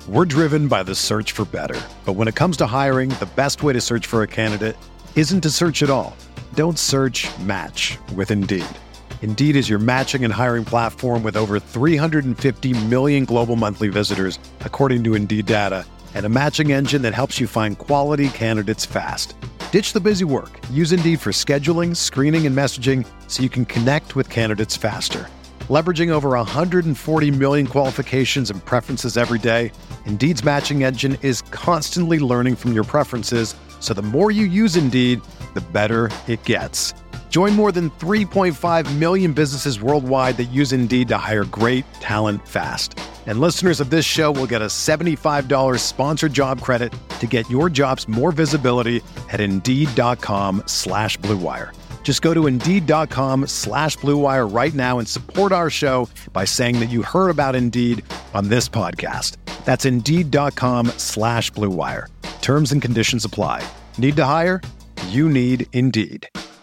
We're driven by the search for better. But when it comes to hiring, the best way to search for a candidate isn't to search at all. Don't search, match with Indeed. Indeed is your matching and hiring platform with over 350 million global monthly visitors, according to Indeed data, and a matching engine that helps you find quality candidates fast. Ditch the busy work. Use Indeed for scheduling, screening, and messaging so you can connect with candidates faster. Leveraging over 140 million qualifications and preferences every day, Indeed's matching engine is constantly learning from your preferences, so the more you use Indeed, the better it gets. Join more than 3.5 million businesses worldwide that use Indeed to hire great talent fast. And listeners of this show will get a $75 sponsored job credit to get your jobs more visibility at Indeed.com/Blue Wire. Just go to Indeed.com/Blue Wire right now and support our show by saying that you heard about Indeed on this podcast. That's Indeed.com/Blue Wire. Terms and conditions apply. Need to hire? You need Indeed.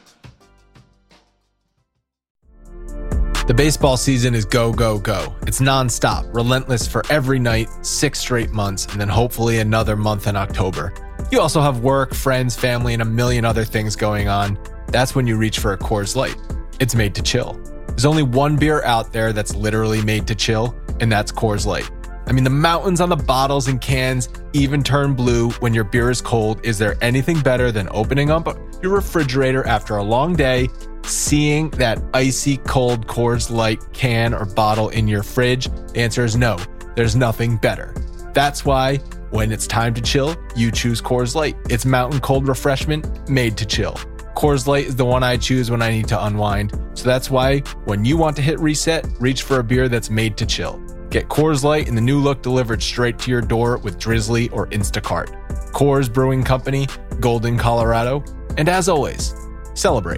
The baseball season is go, go, go. It's nonstop, relentless for every night, 6 straight months, and then hopefully another month in October. You also have work, friends, family, and a million other things going on. That's when you reach for a Coors Light. It's made to chill. There's only one beer out there that's literally made to chill, and that's Coors Light. I mean, the mountains on the bottles and cans even turn blue when your beer is cold. Is there anything better than opening up your refrigerator after a long day, seeing that icy cold Coors Light can or bottle in your fridge? The answer is no. There's nothing better. That's why when it's time to chill, you choose Coors Light. It's mountain cold refreshment made to chill. Coors Light is the one I choose when I need to unwind. So that's why when you want to hit reset, reach for a beer that's made to chill. Get Coors Light in the new look delivered straight to your door with Drizzly or Instacart. Coors Brewing Company, Golden, Colorado. And as always, celebrate.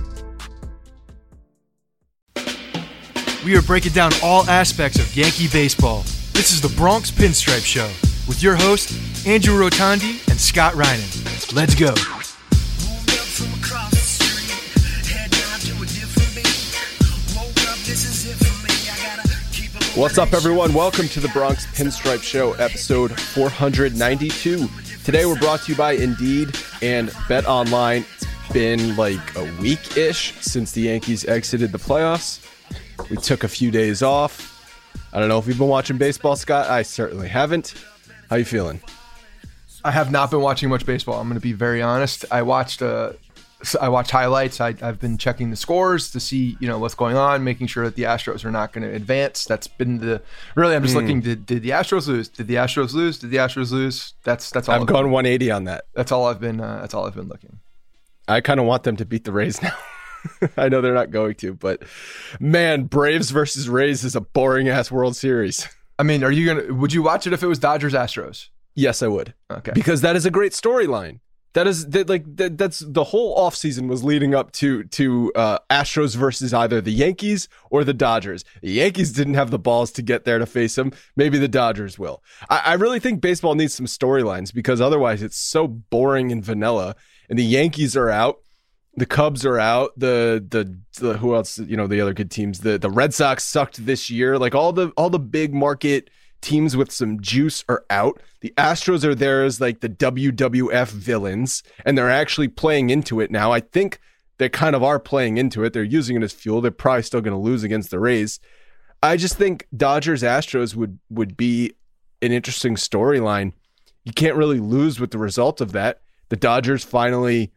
We are breaking down all aspects of Yankee baseball. This is the Bronx Pinstripe Show with your hosts, Andrew Rotondi and Scott Reinen. Let's go. What's up, everyone? Welcome to the Bronx Pinstripe Show, episode 492. Today, we're brought to you by Indeed and BetOnline. It's been like a week-ish since the Yankees exited the playoffs. We took a few days off. I don't know if you've been watching baseball, Scott. I certainly haven't. How you feeling? I have not been watching much baseball. I'm going to be very honest. I watched highlights. I've been checking the scores to see, what's going on, making sure that the Astros are not going to advance. That's been I'm just looking. Did the Astros lose? Did the Astros lose? Did the Astros lose? That's all. I've gone 180 on that. That's all I've been looking. I kind of want them to beat the Rays now. I know they're not going to, but man, Braves versus Rays is a boring ass World Series. I mean, would you watch it if it was Dodgers Astros? Yes, I would. Okay. Because that is a great storyline. That's the whole offseason was leading up to Astros versus either the Yankees or the Dodgers. The Yankees didn't have the balls to get there to face them. Maybe the Dodgers will. I really think baseball needs some storylines because otherwise it's so boring and vanilla. And the Yankees are out. The Cubs are out. The who else? The other good teams. The Red Sox sucked this year. Like all the big market teams with some juice are out. The Astros are there as like the WWF villains, and they're actually playing into it now. I think they kind of are playing into it. They're using it as fuel. They're probably still going to lose against the Rays. I just think Dodgers Astros would be an interesting storyline. You can't really lose with the result of that. The Dodgers finally,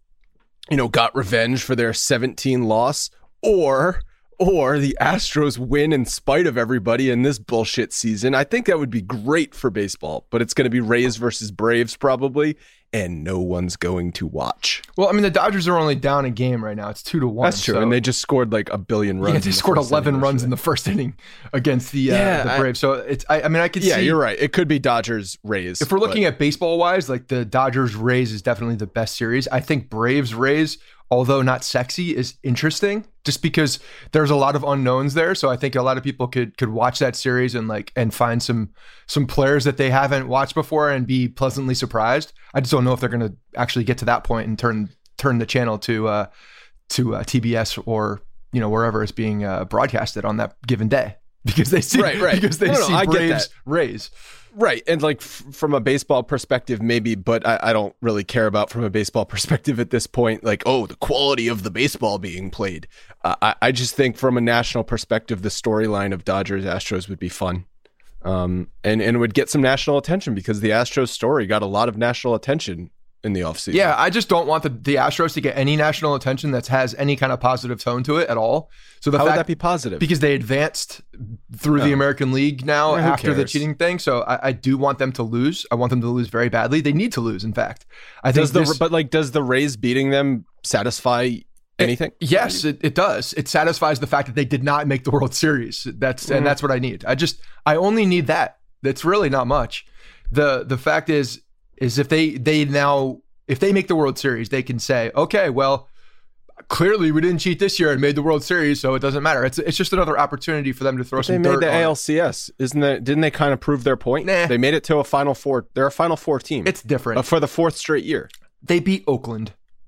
got revenge for their 17 loss, or the Astros win in spite of everybody in this bullshit season. I think that would be great for baseball, but it's going to be Rays versus Braves probably, and no one's going to watch. Well, I mean, the Dodgers are only down a game right now. It's 2-1. That's true, and they just scored like a billion runs. Yeah, they scored 11 runs in the first inning against the Braves. So it's, I could see. Yeah, you're right. It could be Dodgers Rays. If we're looking at baseball wise, like the Dodgers Rays is definitely the best series. I think Braves Rays, although not sexy, is interesting just because there's a lot of unknowns there. So I think a lot of people could watch that series and find some players that they haven't watched before and be pleasantly surprised. I just don't know if they're going to actually get to that point and turn the channel to TBS or wherever it's being broadcasted on that given day. because they see because they see Braves Rays. Right. And like from a baseball perspective, maybe, but I don't really care about from a baseball perspective at this point, like, oh, the quality of the baseball being played. I just think from a national perspective, the storyline of Dodgers Astros would be fun. And would get some national attention because the Astros story got a lot of national attention in the offseason. Yeah, I just don't want the Astros to get any national attention that has any kind of positive tone to it at all. So how would that be positive? Because they advanced through the American League now after the cheating thing. So I do want them to lose. I want them to lose very badly. They need to lose, in fact. Does the Rays beating them satisfy anything? Yes, it does. It satisfies the fact that they did not make the World Series. And that's what I need. I only need that. That's really not much. The fact is if they make the World Series, they can say, okay, well, clearly we didn't cheat this year and made the World Series, so it doesn't matter. It's just another opportunity for them to throw some dirt on it. They made the ALCS. Didn't they kind of prove their point? Nah. They made it to a Final Four. They're a Final Four team. It's different. For the fourth straight year. They beat Oakland.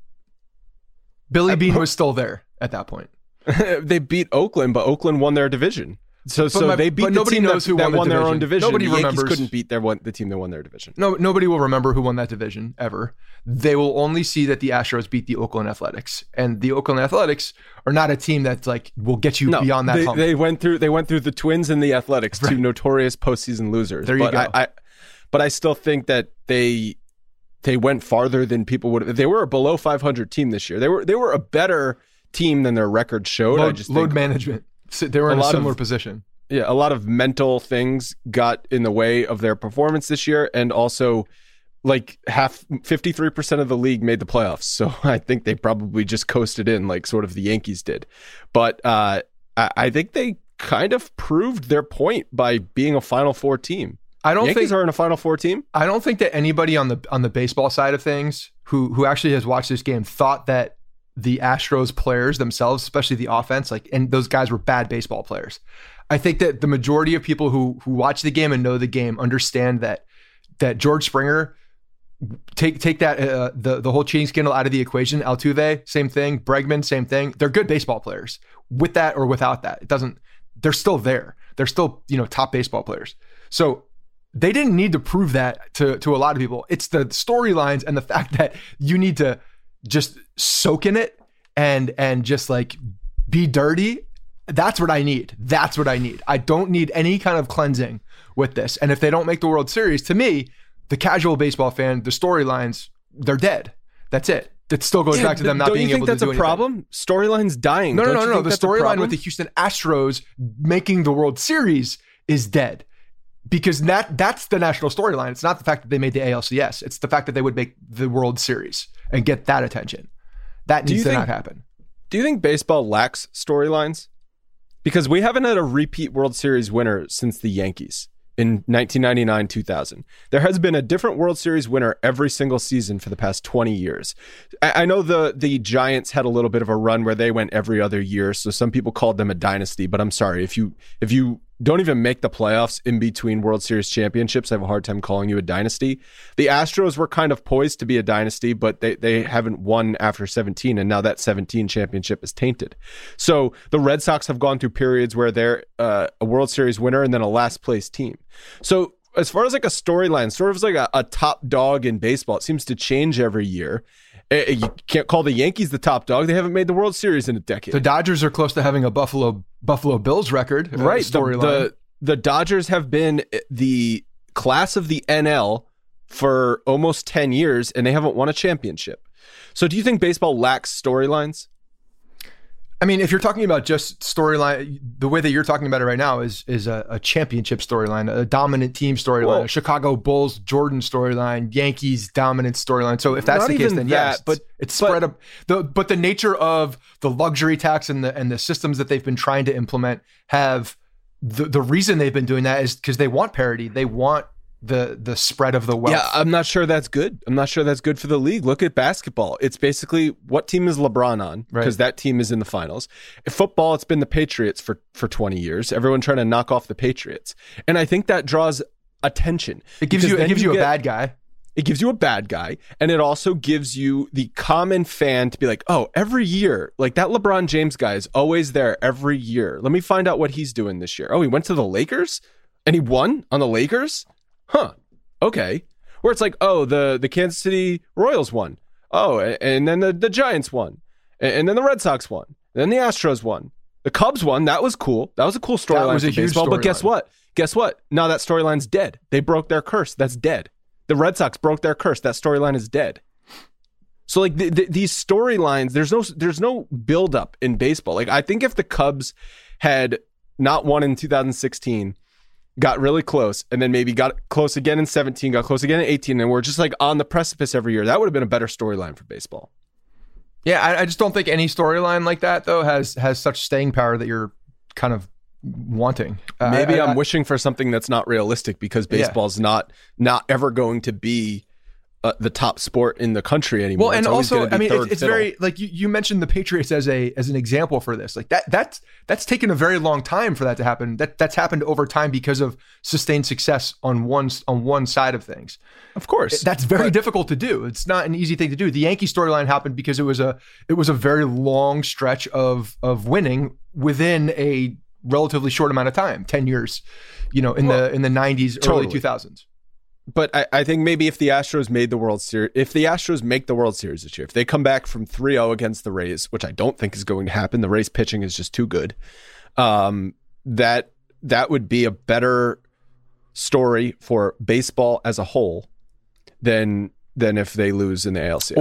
Billy Beane was still there at that point. They beat Oakland, but Oakland won their division. So they beat the team that won their own division. Nobody remembers. Yankees couldn't beat the team that won their division. No, nobody will remember who won that division ever. They will only see that the Astros beat the Oakland Athletics, and the Oakland Athletics are not a team that's like will get you beyond that hump. They went through the Twins and the Athletics, two notorious postseason losers. There you go. But I still think that they went farther than people would. They were a below 500 team this year. They were a better team than their record showed. Load management. They were in a similar position. Yeah, a lot of mental things got in the way of their performance this year, and also like 53% of the league made the playoffs. So I think they probably just coasted in like sort of the Yankees did. But I think they kind of proved their point by being a Final Four team. Yankees are in a Final Four team. I don't think that anybody on the baseball side of things who actually has watched this game thought that the Astros players themselves, especially the offense, and those guys were bad baseball players. I think that the majority of people who watch the game and know the game understand that George Springer, take that the whole cheating scandal out of the equation. Altuve, same thing. Bregman, same thing. They're good baseball players. With that or without that, it doesn't. They're still there. They're still top baseball players. So they didn't need to prove that to a lot of people. It's the storylines and the fact that you need to just soak in it and just like be dirty. That's what I need. I don't need any kind of cleansing with this. And if they don't make the World Series, to me, the casual baseball fan, the storylines, they're dead. That's it. That still goes back to them not being able to do anything. Don't you think that's a problem? Storylines dying. No. The storyline with the Houston Astros making the World Series is dead. Because that's the national storyline. It's not the fact that they made the ALCS. It's the fact that they would make the World Series and get that attention. That needs to not happen. Do you think baseball lacks storylines? Because we haven't had a repeat World Series winner since the Yankees in 1999-2000. There has been a different World Series winner every single season for the past 20 years. I know the Giants had a little bit of a run where they went every other year, so some people called them a dynasty, but I'm sorry. If you don't even make the playoffs in between World Series championships, I have a hard time calling you a dynasty. The Astros were kind of poised to be a dynasty, but they haven't won after 17, and now that 17 championship is tainted. So the Red Sox have gone through periods where they're a World Series winner and then a last place team. So as far as like a storyline, sort of like a top dog in baseball, it seems to change every year. You can't call the Yankees the top dog. They haven't made the World Series in a decade. The Dodgers are close to having a Buffalo Bills record. Right. Storyline. The Dodgers have been the class of the NL for almost 10 years, and they haven't won a championship. So do you think baseball lacks storylines? I mean, if you're talking about just storyline, the way that you're talking about it right now is a championship storyline, a dominant team storyline, a Chicago Bulls Jordan storyline, Yankees dominant storyline. So if that's the case, then yes, but it's spread up. But the nature of the luxury tax and the systems that they've been trying to implement have the reason they've been doing that is because they want parity. They want the spread of the wealth. Yeah, I'm not sure that's good. I'm not sure that's good for the league. Look at basketball. It's basically what team is LeBron on, because that team is in the finals. In football, it's been the Patriots for 20 years. Everyone trying to knock off the Patriots. And I think that draws attention. It gives you a bad guy. It gives you a bad guy, and it also gives you the common fan to be like, oh, every year, like that LeBron James guy is always there every year. Let me find out what he's doing this year. Oh, he went to the Lakers and he won on the Lakers? Huh. Okay. Where it's like, oh, the Kansas City Royals won. Oh, and then the Giants won. And then the Red Sox won. And then the Astros won. The Cubs won. That was cool. That was a cool storyline for baseball. But guess what? Now that storyline's dead. They broke their curse. That's dead. The Red Sox broke their curse. That storyline is dead. So like these storylines, there's no buildup in baseball. Like I think if the Cubs had not won in 2016, got really close, and then maybe got close again in 17, got close again in 18, and we're just like on the precipice every year, that would have been a better storyline for baseball. Yeah, I just don't think any storyline like that though has such staying power that you're kind of wanting. Maybe I'm wishing for something that's not realistic because baseball's not ever going to be the top sport in the country anymore. Well, and also, I mean, it's very like you mentioned the Patriots as an example for this. Like that's taken a very long time for that to happen. That's happened over time because of sustained success on one side of things. Of course, that's very difficult to do. It's not an easy thing to do. The Yankee storyline happened because it was a very long stretch of winning within a relatively short amount of time, 10 years, in the 90s, early 2000s. But I think maybe if the Astros made the World Series, if the Astros make the World Series this year, if they come back from 3-0 against the Rays, which I don't think is going to happen, the Rays pitching is just too good, that would be a better story for baseball as a whole than if they lose in the ALCS.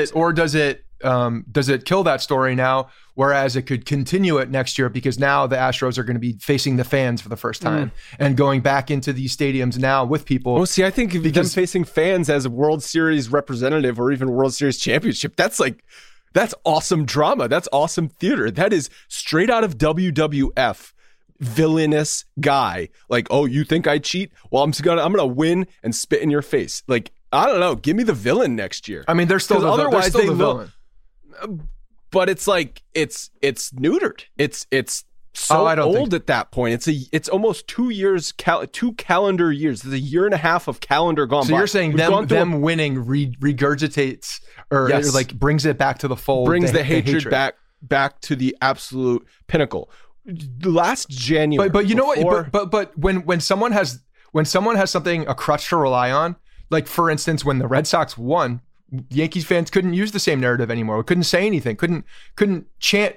Does it kill that story now? Whereas it could continue it next year because now the Astros are going to be facing the fans for the first time and going back into these stadiums now with people. Well, see, I think them facing fans as a World Series representative or even World Series championship, that's awesome drama. That's awesome theater. That is straight out of WWF. Villainous guy. Like, oh, you think I cheat? Well, I'm gonna win and spit in your face. Like, I don't know. Give me the villain next year. I mean, they're still the villain. But it's like it's neutered. It's so old at that point. It's almost 2 years, 2 calendar years. There's a year and a half of calendar gone by. So you're saying them winning regurgitates or like brings it back to the fold, brings the hatred back to the absolute pinnacle. Last January, but you know what? But when someone has something, a crutch to rely on, like for instance, when the Red Sox won, Yankees fans couldn't use the same narrative anymore. We couldn't say anything. Couldn't chant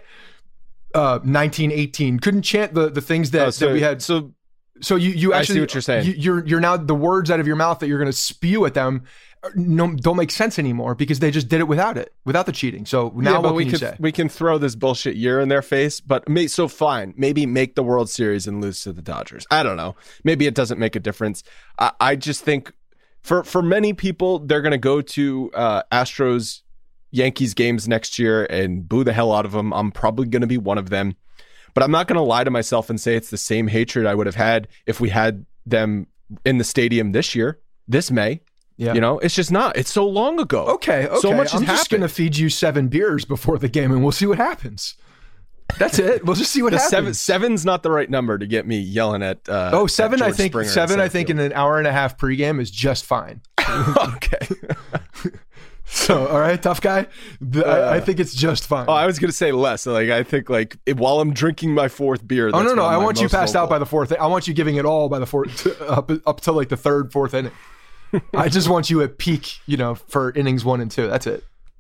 1918. Couldn't chant the things that we had. So you actually, I see what you're saying. You're now, the words out of your mouth that you're going to spew at them don't make sense anymore because they just did it without the cheating. So now what can you say? We can throw this bullshit year in their face, but fine. Maybe make the World Series and lose to the Dodgers. I don't know. Maybe it doesn't make a difference. I just think for many people, they're going to go to Astros Yankees games next year and boo the hell out of them. I'm probably going to be one of them, but I'm not going to lie to myself and say it's the same hatred I would have had if we had them in the stadium this May. Yeah. It's just not. It's so long ago. Okay. So much has I'm just going to feed you 7 beers before the game and we'll see what happens. That's it. We'll just see what happens. Seven's not the right number to get me yelling at. 7. At I think Springer 7. I think in an hour and a half pregame is just fine. Okay. So, all right, tough guy. I think it's just fine. Oh, I was gonna say less. Like I think while I'm drinking my 4th beer. Oh no! I want you passed out by the 4th. I want you giving it all by the 4th up to like the 3rd, 4th inning. I just want you at peak, for innings 1 and 2. That's it.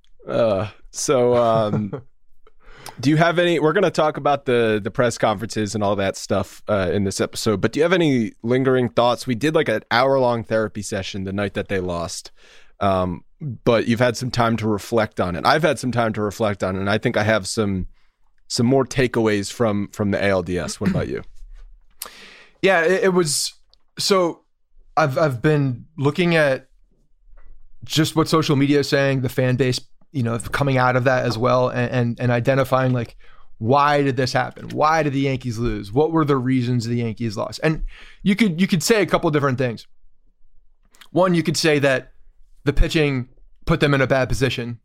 Do you have any? We're going to talk about the press conferences and all that stuff in this episode, but do you have any lingering thoughts? We did like an hour-long therapy session the night that they lost, but you've had some time to reflect on it. I've had some time to reflect on it, and I think I have some more takeaways from the ALDS. What about you? Yeah, it was so. I've been looking at just what social media is saying, the fan base, coming out of that as well, and identifying like, why did this happen? Why did the Yankees lose? What were the reasons the Yankees lost? And you could say a couple different things. One, you could say that the pitching put them in a bad position,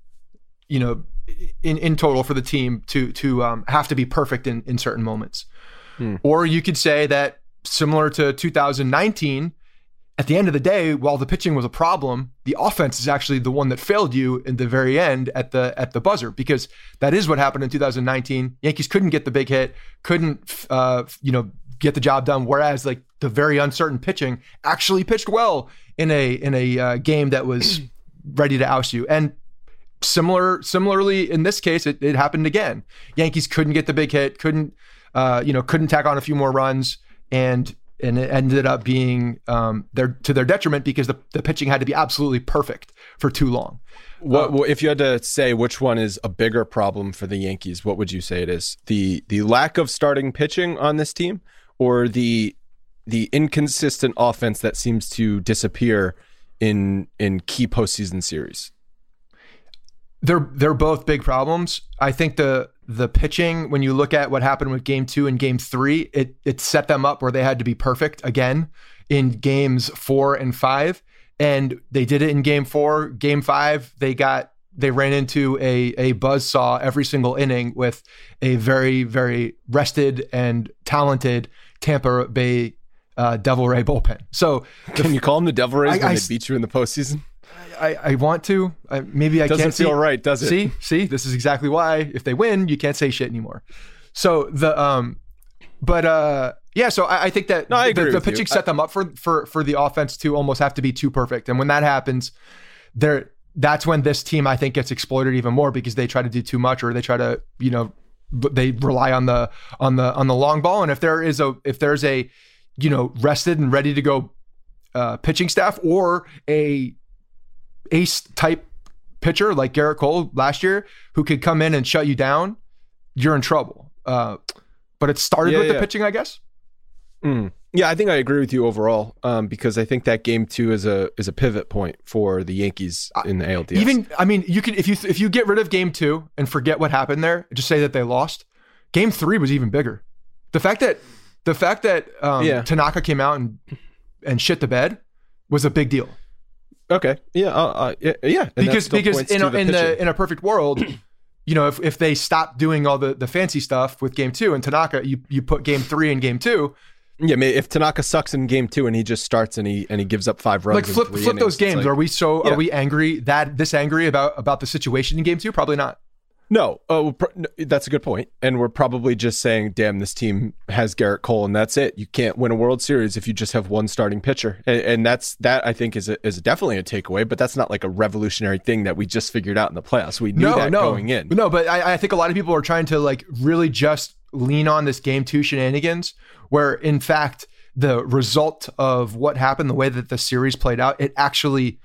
in total for the team to have to be perfect in certain moments. Or you could say that similar to 2019, at the end of the day, while the pitching was a problem, the offense is actually the one that failed you in the very end at the buzzer, because that is what happened in 2019. Yankees couldn't get the big hit, couldn't get the job done. Whereas like the very uncertain pitching actually pitched well in a game that was ready to oust you. And similarly in this case, it happened again. Yankees couldn't get the big hit, couldn't tack on a few more runs, and it ended up being to their detriment because the pitching had to be absolutely perfect for too long. If you had to say which one is a bigger problem for the Yankees, what would you say it is? The lack of starting pitching on this team, or the inconsistent offense that seems to disappear in key postseason series? They're both big problems. I think the pitching, when you look at what happened with Game 2 and Game 3, it set them up where they had to be perfect again in Games 4 and 5. And they did it in Game 4. Game 5, they ran into a buzzsaw every single inning with a very, very rested and talented Tampa Bay Devil Ray bullpen. So can you call them the Devil Rays when they beat you in the postseason? I want to. Maybe I can't. Doesn't feel right, does it? See, this is exactly why if they win, you can't say shit anymore. So So I think that the pitching set them up for the offense to almost have to be too perfect, and when that happens, that's when this team I think gets exploited even more, because they try to do too much, or they try to they rely on the long ball. And if there's a rested and ready to go pitching staff, or a ace type pitcher like Garrett Cole last year who could come in and shut you down, you're in trouble. But it started with the pitching, I guess. Yeah, I think I agree with you overall, because I think that Game 2 is a pivot point for the Yankees in the ALDS. You can if you get rid of Game 2 and forget what happened there, just say that they lost. Game 3 was even bigger. The fact that Tanaka came out and shit the bed was a big deal. Okay. Yeah. Yeah. Because in a perfect world, if they stop doing all the fancy stuff with Game 2 and Tanaka, you put Game 3 and Game 2. Yeah. If Tanaka sucks in Game 2 and he just starts and he gives up 5 runs, like flip those games. Like, are we angry this angry about the situation in Game 2? Probably not. No, that's a good point. And we're probably just saying, damn, this team has Garrett Cole and that's it. You can't win a World Series if you just have one starting pitcher. And that I think is definitely a takeaway, but that's not like a revolutionary thing that we just figured out in the playoffs. We knew going in. No, but I think a lot of people are trying to like really just lean on this Game 2 shenanigans, where in fact, the result of what happened, the way that the series played out, it actually,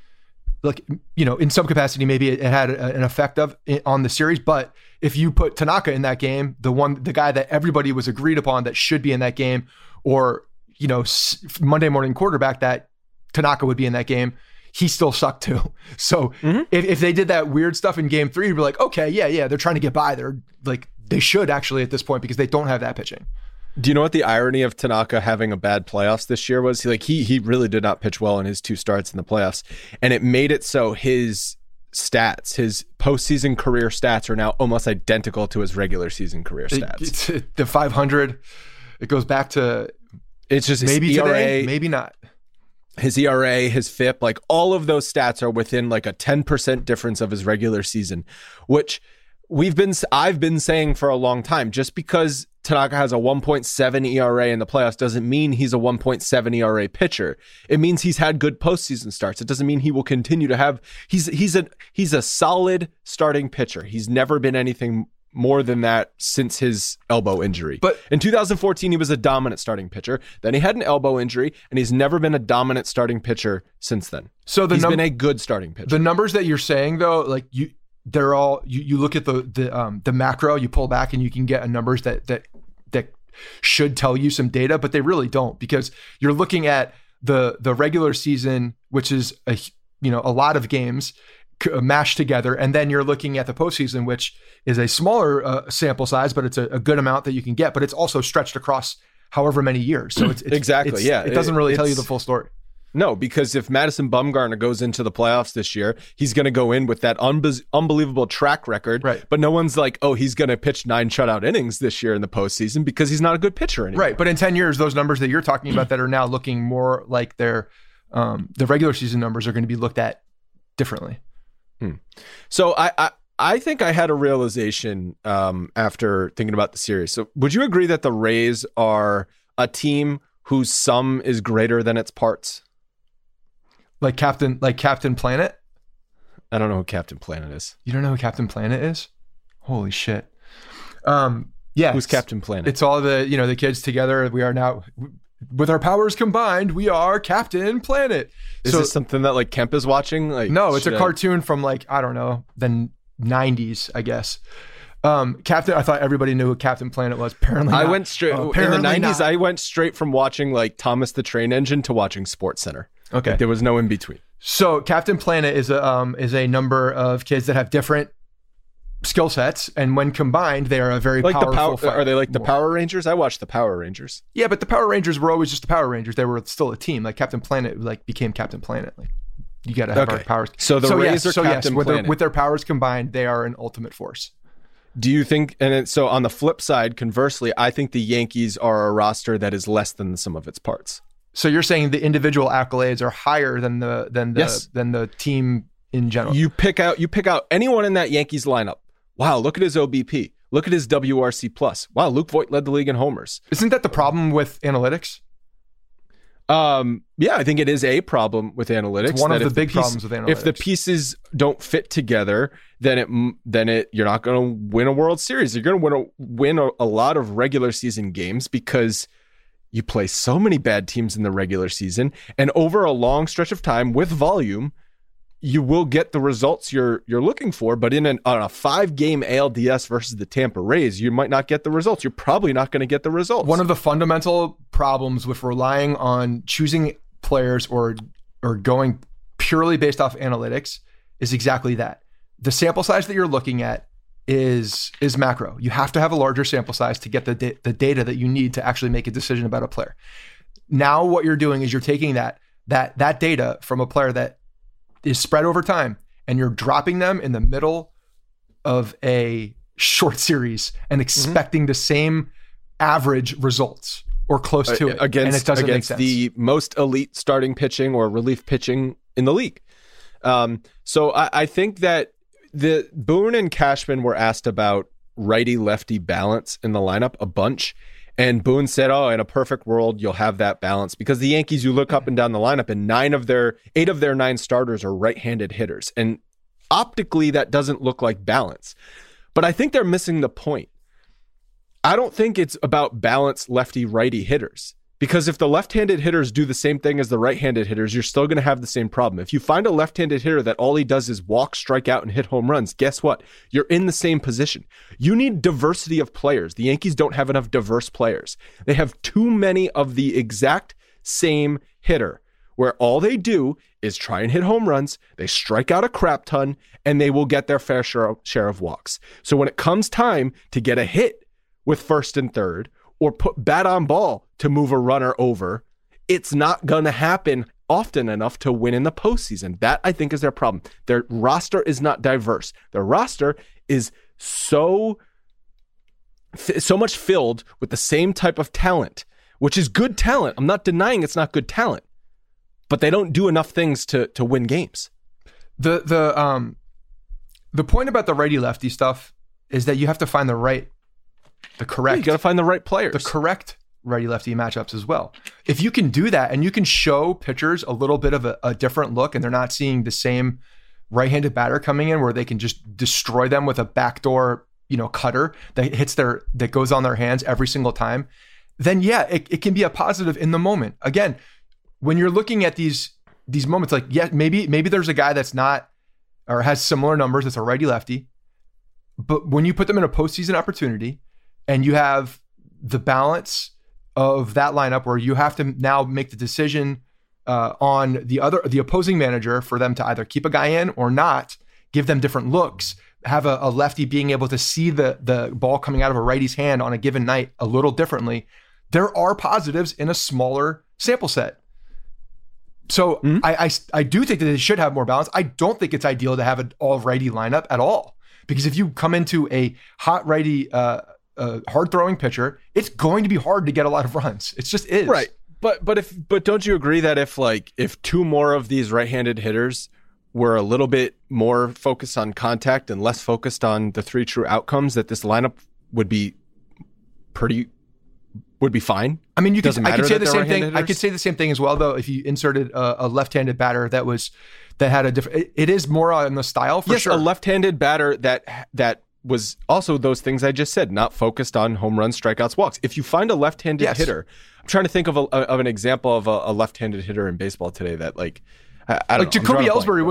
in some capacity, maybe it had an effect on the series. But if you put Tanaka in that game, the guy that everybody was agreed upon that should be in that game, or, Monday morning quarterback that Tanaka would be in that game, he still sucked too. So if they did that weird stuff in Game 3, you'd be like, okay, yeah, they're trying to get by. They're like, they should actually at this point, because they don't have that pitching. Do you know what the irony of Tanaka having a bad playoffs this year was? He really did not pitch well in his 2 starts in the playoffs, and it made it so his stats, his postseason career stats, are now almost identical to his regular season career stats. The 500, it goes back to, it's just maybe ERA, today, maybe not. His ERA, his FIP, like all of those stats are within like a 10% difference of his regular season, which I've been saying for a long time. Just because Tanaka has a 1.7 ERA in the playoffs doesn't mean he's a 1.7 ERA pitcher. It means he's had good postseason starts. It doesn't mean he will continue to have. He's a solid starting pitcher. He's never been anything more than that since his elbow injury. But in 2014, he was a dominant starting pitcher. Then he had an elbow injury, and he's never been a dominant starting pitcher since then. So he's been a good starting pitcher. The numbers that you're saying, though, like they're all you look at the macro, you pull back and you can get numbers that should tell you some data, but they really don't, because you're looking at the regular season, which is a lot of games mashed together, and then you're looking at the postseason, which is a smaller sample size, but it's a good amount that you can get, but it's also stretched across however many years. So it's exactly, yeah. It doesn't really tell you the full story. No, because if Madison Bumgarner goes into the playoffs this year, he's going to go in with that unbelievable track record. Right. But no one's like, oh, he's going to pitch 9 shutout innings this year in the postseason, because he's not a good pitcher anymore. Right. But in 10 years, those numbers that you're talking about that are now looking more like they're the regular season numbers are going to be looked at differently. So I think I had a realization after thinking about the series. So would you agree that the Rays are a team whose sum is greater than its parts? Like Captain Planet? I don't know who Captain Planet is. You don't know who Captain Planet is? Holy shit. Yeah. Who's Captain Planet? It's all the kids together. We are now, with our powers combined, we are Captain Planet. Is this something that like Kemp is watching? Like, no, it's a cartoon from like, I don't know, the 90s, I guess. I thought everybody knew who Captain Planet was. Apparently not. I went straight in the 90s. I went straight from watching like Thomas the Train Engine to watching Sports Center. Okay. Like, there was no in between. So Captain Planet is a number of kids that have different skill sets, and when combined, they are a very like powerful. Are they like the Power Rangers? I watched the Power Rangers. Yeah, but the Power Rangers were always just the Power Rangers. They were still a team. Like Captain Planet, like became Captain Planet. Like you got to have our powers. So the Rays are Captain Planet. With their powers combined, they are an ultimate force. Do you think? So on the flip side, conversely, I think the Yankees are a roster that is less than the sum of its parts. So you're saying the individual accolades are higher than the team in general. You pick out anyone in that Yankees lineup. Wow, look at his OBP. Look at his WRC plus. Wow, Luke Voit led the league in homers. Isn't that the problem with analytics? Yeah, I think it is a problem with analytics. It's one of the big problems with analytics. If the pieces don't fit together, then you're not going to win a World Series. You're going to win a lot of regular season games because you play so many bad teams in the regular season, and over a long stretch of time with volume, you will get the results you're looking for, but on a 5-game ALDS versus the Tampa Rays, you might not get the results. You're probably not going to get the results. One of the fundamental problems with relying on choosing players or going purely based off analytics is exactly that. The sample size that you're looking at is macro. You have to have a larger sample size to get the data that you need to actually make a decision about a player. Now what you're doing is you're taking that data from a player that is spread over time, and you're dropping them in the middle of a short series and expecting the same average results or close to it. And it doesn't make sense. The most elite starting pitching or relief pitching in the league. So I think that the Boone and Cashman were asked about righty-lefty balance in the lineup a bunch. And Boone said, in a perfect world, you'll have that balance, because the Yankees, you look up and down the lineup and 8 of their 9 starters are right-handed hitters. And optically, that doesn't look like balance. But I think they're missing the point. I don't think it's about balanced lefty-righty hitters, because if the left-handed hitters do the same thing as the right-handed hitters, you're still going to have the same problem. If you find a left-handed hitter that all he does is walk, strike out, and hit home runs, guess what? You're in the same position. You need diversity of players. The Yankees don't have enough diverse players. They have too many of the exact same hitter, where all they do is try and hit home runs, they strike out a crap ton, and they will get their fair share of walks. So when it comes time to get a hit with first and third, or put bat on ball to move a runner over, it's not going to happen often enough to win in the postseason. That, I think, is their problem. Their roster is not diverse. Their roster is so much filled with the same type of talent, which is good talent. I'm not denying it's not good talent, but they don't do enough things to win games. The point about the righty-lefty stuff is that you have to find the correct. You got to find the right players. The correct righty-lefty matchups as well. If you can do that and you can show pitchers a little bit of a different look, and they're not seeing the same right-handed batter coming in where they can just destroy them with a backdoor, cutter that goes on their hands every single time, then yeah, it can be a positive in the moment. Again, when you're looking at these moments, like, yeah, maybe there's a guy that's not or has similar numbers that's a righty-lefty, but when you put them in a postseason opportunity, and you have the balance of that lineup where you have to now make the decision on the opposing manager for them to either keep a guy in or not, give them different looks, have a lefty being able to see the ball coming out of a righty's hand on a given night a little differently. There are positives in a smaller sample set. So I do think that they should have more balance. I don't think it's ideal to have an all righty lineup at all, because if you come into a hot righty, hard throwing pitcher, it's going to be hard to get a lot of runs. It just is. Right. But don't you agree that if two more of these right-handed hitters were a little bit more focused on contact and less focused on the three true outcomes, that this lineup would be fine? I mean, I could say the same thing. Hitters? I could say the same thing as well, though. If you inserted a left-handed batter that had a different, it is more on the style for sure. Yes, a left-handed batter that was also those things I just said, not focused on home runs, strikeouts, walks. If you find a left-handed hitter, I'm trying to think of an example of a left-handed hitter in baseball today that I don't know. Jacoby Ellsbury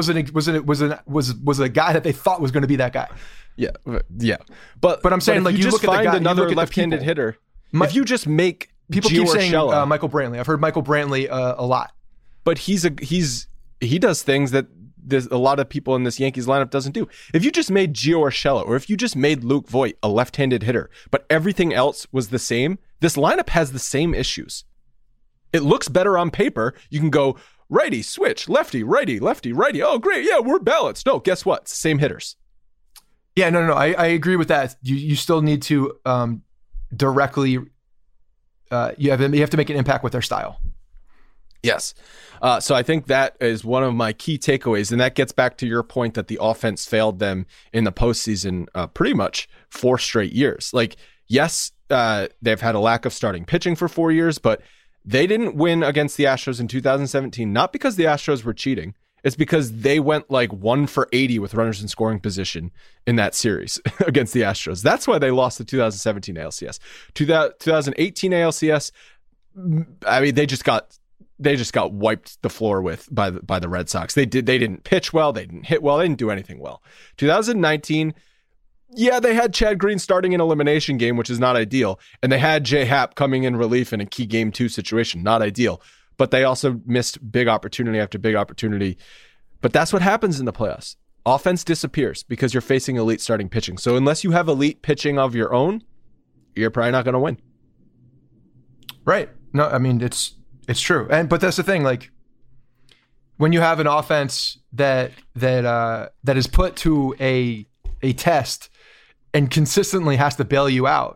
was a guy that they thought was going to be that guy. Yeah. But I'm saying, you just look at find the guy, another left-handed hitter. If you just make people Gio keep saying Urshela, Michael Brantley. I've heard Michael Brantley a lot, but he does things that a lot of people in this Yankees lineup doesn't do. If you just made Gio Urshela, or if you just made Luke Voit a left-handed hitter, but everything else was the same, this lineup has the same issues. It looks better on paper. You can go righty, switch, lefty, righty, lefty, righty. Oh, great. Yeah, we're balanced. No, guess what? It's the same hitters. Yeah, no. I agree with that. You still need to directly, you have to make an impact with their style. Yes. So I think that is one of my key takeaways. And that gets back to your point that the offense failed them in the postseason pretty much 4 straight years. Yes, they've had a lack of starting pitching for 4 years, but they didn't win against the Astros in 2017, not because the Astros were cheating. It's because they went 1 for 80 with runners in scoring position in that series against the Astros. That's why they lost the 2017 ALCS. 2018 ALCS, I mean, they just got wiped the floor with by the Red Sox. They didn't pitch well, they didn't hit well, they didn't do anything well. 2019, yeah, they had Chad Green starting an elimination game, which is not ideal, and they had J Happ coming in relief in a key game 2 situation, not ideal. But they also missed big opportunity after big opportunity. But that's what happens in the playoffs. Offense disappears because you're facing elite starting pitching. So unless you have elite pitching of your own, you're probably not going to win. Right. No, I mean, it's true. But that's the thing, when you have an offense that is put to a test and consistently has to bail you out,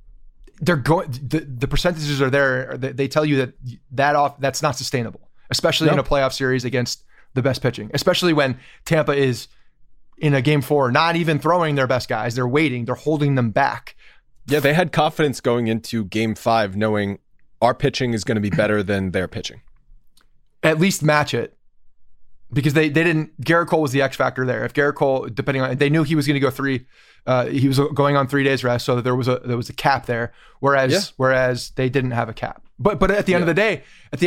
the percentages are there. They tell you that's not sustainable, especially in a playoff series against the best pitching, especially when Tampa is in a game 4, not even throwing their best guys. They're waiting. They're holding them back. Yeah, they had confidence going into game 5, knowing our pitching is going to be better than their pitching. At least match it. Because they didn't. Garrett Cole was the X factor there. If Garrett Cole, they knew he was going to go 3. He was going on 3 days rest, so there was a cap there. Whereas they didn't have a cap. But at the end of the day,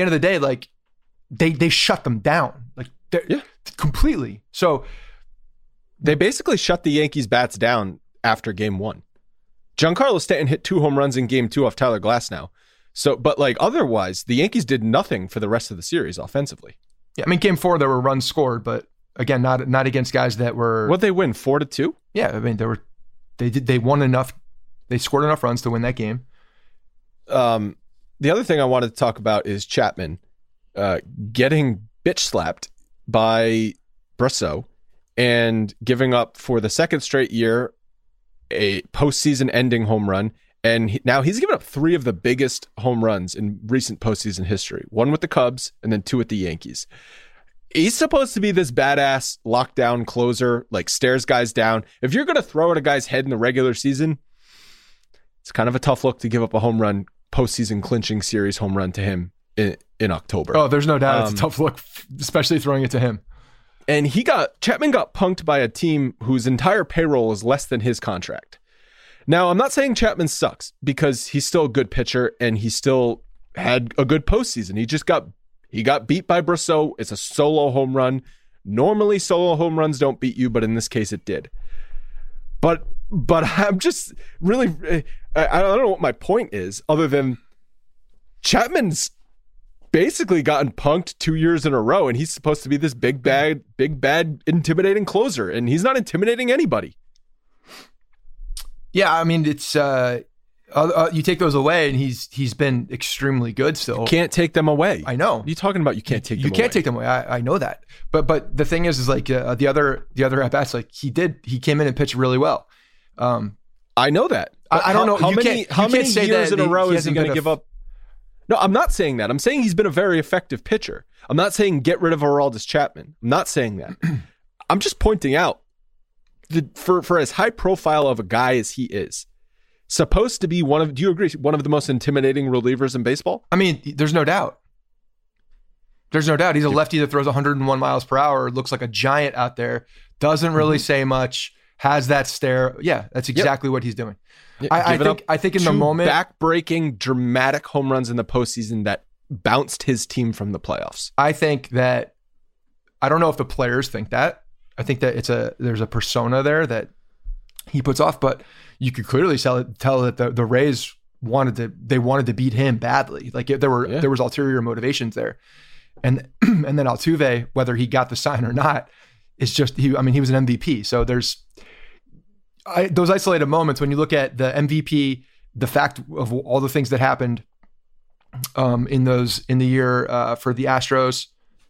they shut them down completely. So they basically shut the Yankees bats down after game 1. Giancarlo Stanton hit 2 home runs in game 2 off Tyler Glasnow. So, but otherwise, the Yankees did nothing for the rest of the series offensively. Yeah, I mean, game 4 there were runs scored, but again, not against guys that were. What'd they win? 4-2? Yeah, I mean they won enough. They scored enough runs to win that game. The other thing I wanted to talk about is Chapman getting bitch slapped by Brosseau and giving up for the 2nd straight year a postseason ending home run. And now he's given up 3 of the biggest home runs in recent postseason history. 1 with the Cubs and then 2 with the Yankees. He's supposed to be this badass lockdown closer, stares guys down. If you're going to throw at a guy's head in the regular season, it's kind of a tough look to give up a home run, postseason clinching series home run to him in October. Oh, there's no doubt it's a tough look, especially throwing it to him. And Chapman got punked by a team whose entire payroll is less than his contract. Now, I'm not saying Chapman sucks, because he's still a good pitcher and he still had a good postseason. He got beat by Brosseau. It's a solo home run. Normally, solo home runs don't beat you, but in this case, it did. But I'm just really, I don't know what my point is, other than Chapman's basically gotten punked 2 years in a row, and he's supposed to be this big bad, intimidating closer, and he's not intimidating anybody. Yeah, I mean, it's you take those away, and he's been extremely good still. You can't take them away. I know. What are you talking about? You can't take them away. You can't take them away. I know that. But the thing is the other at bats, he came in and pitched really well. I know that. I don't know how many years in a row is he going to give up? No, I'm not saying that. I'm saying he's been a very effective pitcher. I'm not saying get rid of Aroldis Chapman. I'm not saying that. I'm just pointing out that for as high profile of a guy as he is, supposed to be do you agree, one of the most intimidating relievers in baseball? I mean, there's no doubt. There's no doubt. He's a lefty that throws 101 miles per hour, looks like a giant out there, doesn't really say much, has that stare. Yeah, that's exactly what he's doing. Yeah, I think in the moment, back-breaking, dramatic home runs in the postseason that bounced his team from the playoffs. I think that, I don't know if the players think that. I think that there's a persona there that he puts off, but you could clearly tell that the Rays wanted to beat him badly. Like there was ulterior motivations there. And then Altuve, whether he got the sign or not, is just he was an MVP. So there's those isolated moments when you look at the MVP, the fact of all the things that happened in the year for the Astros.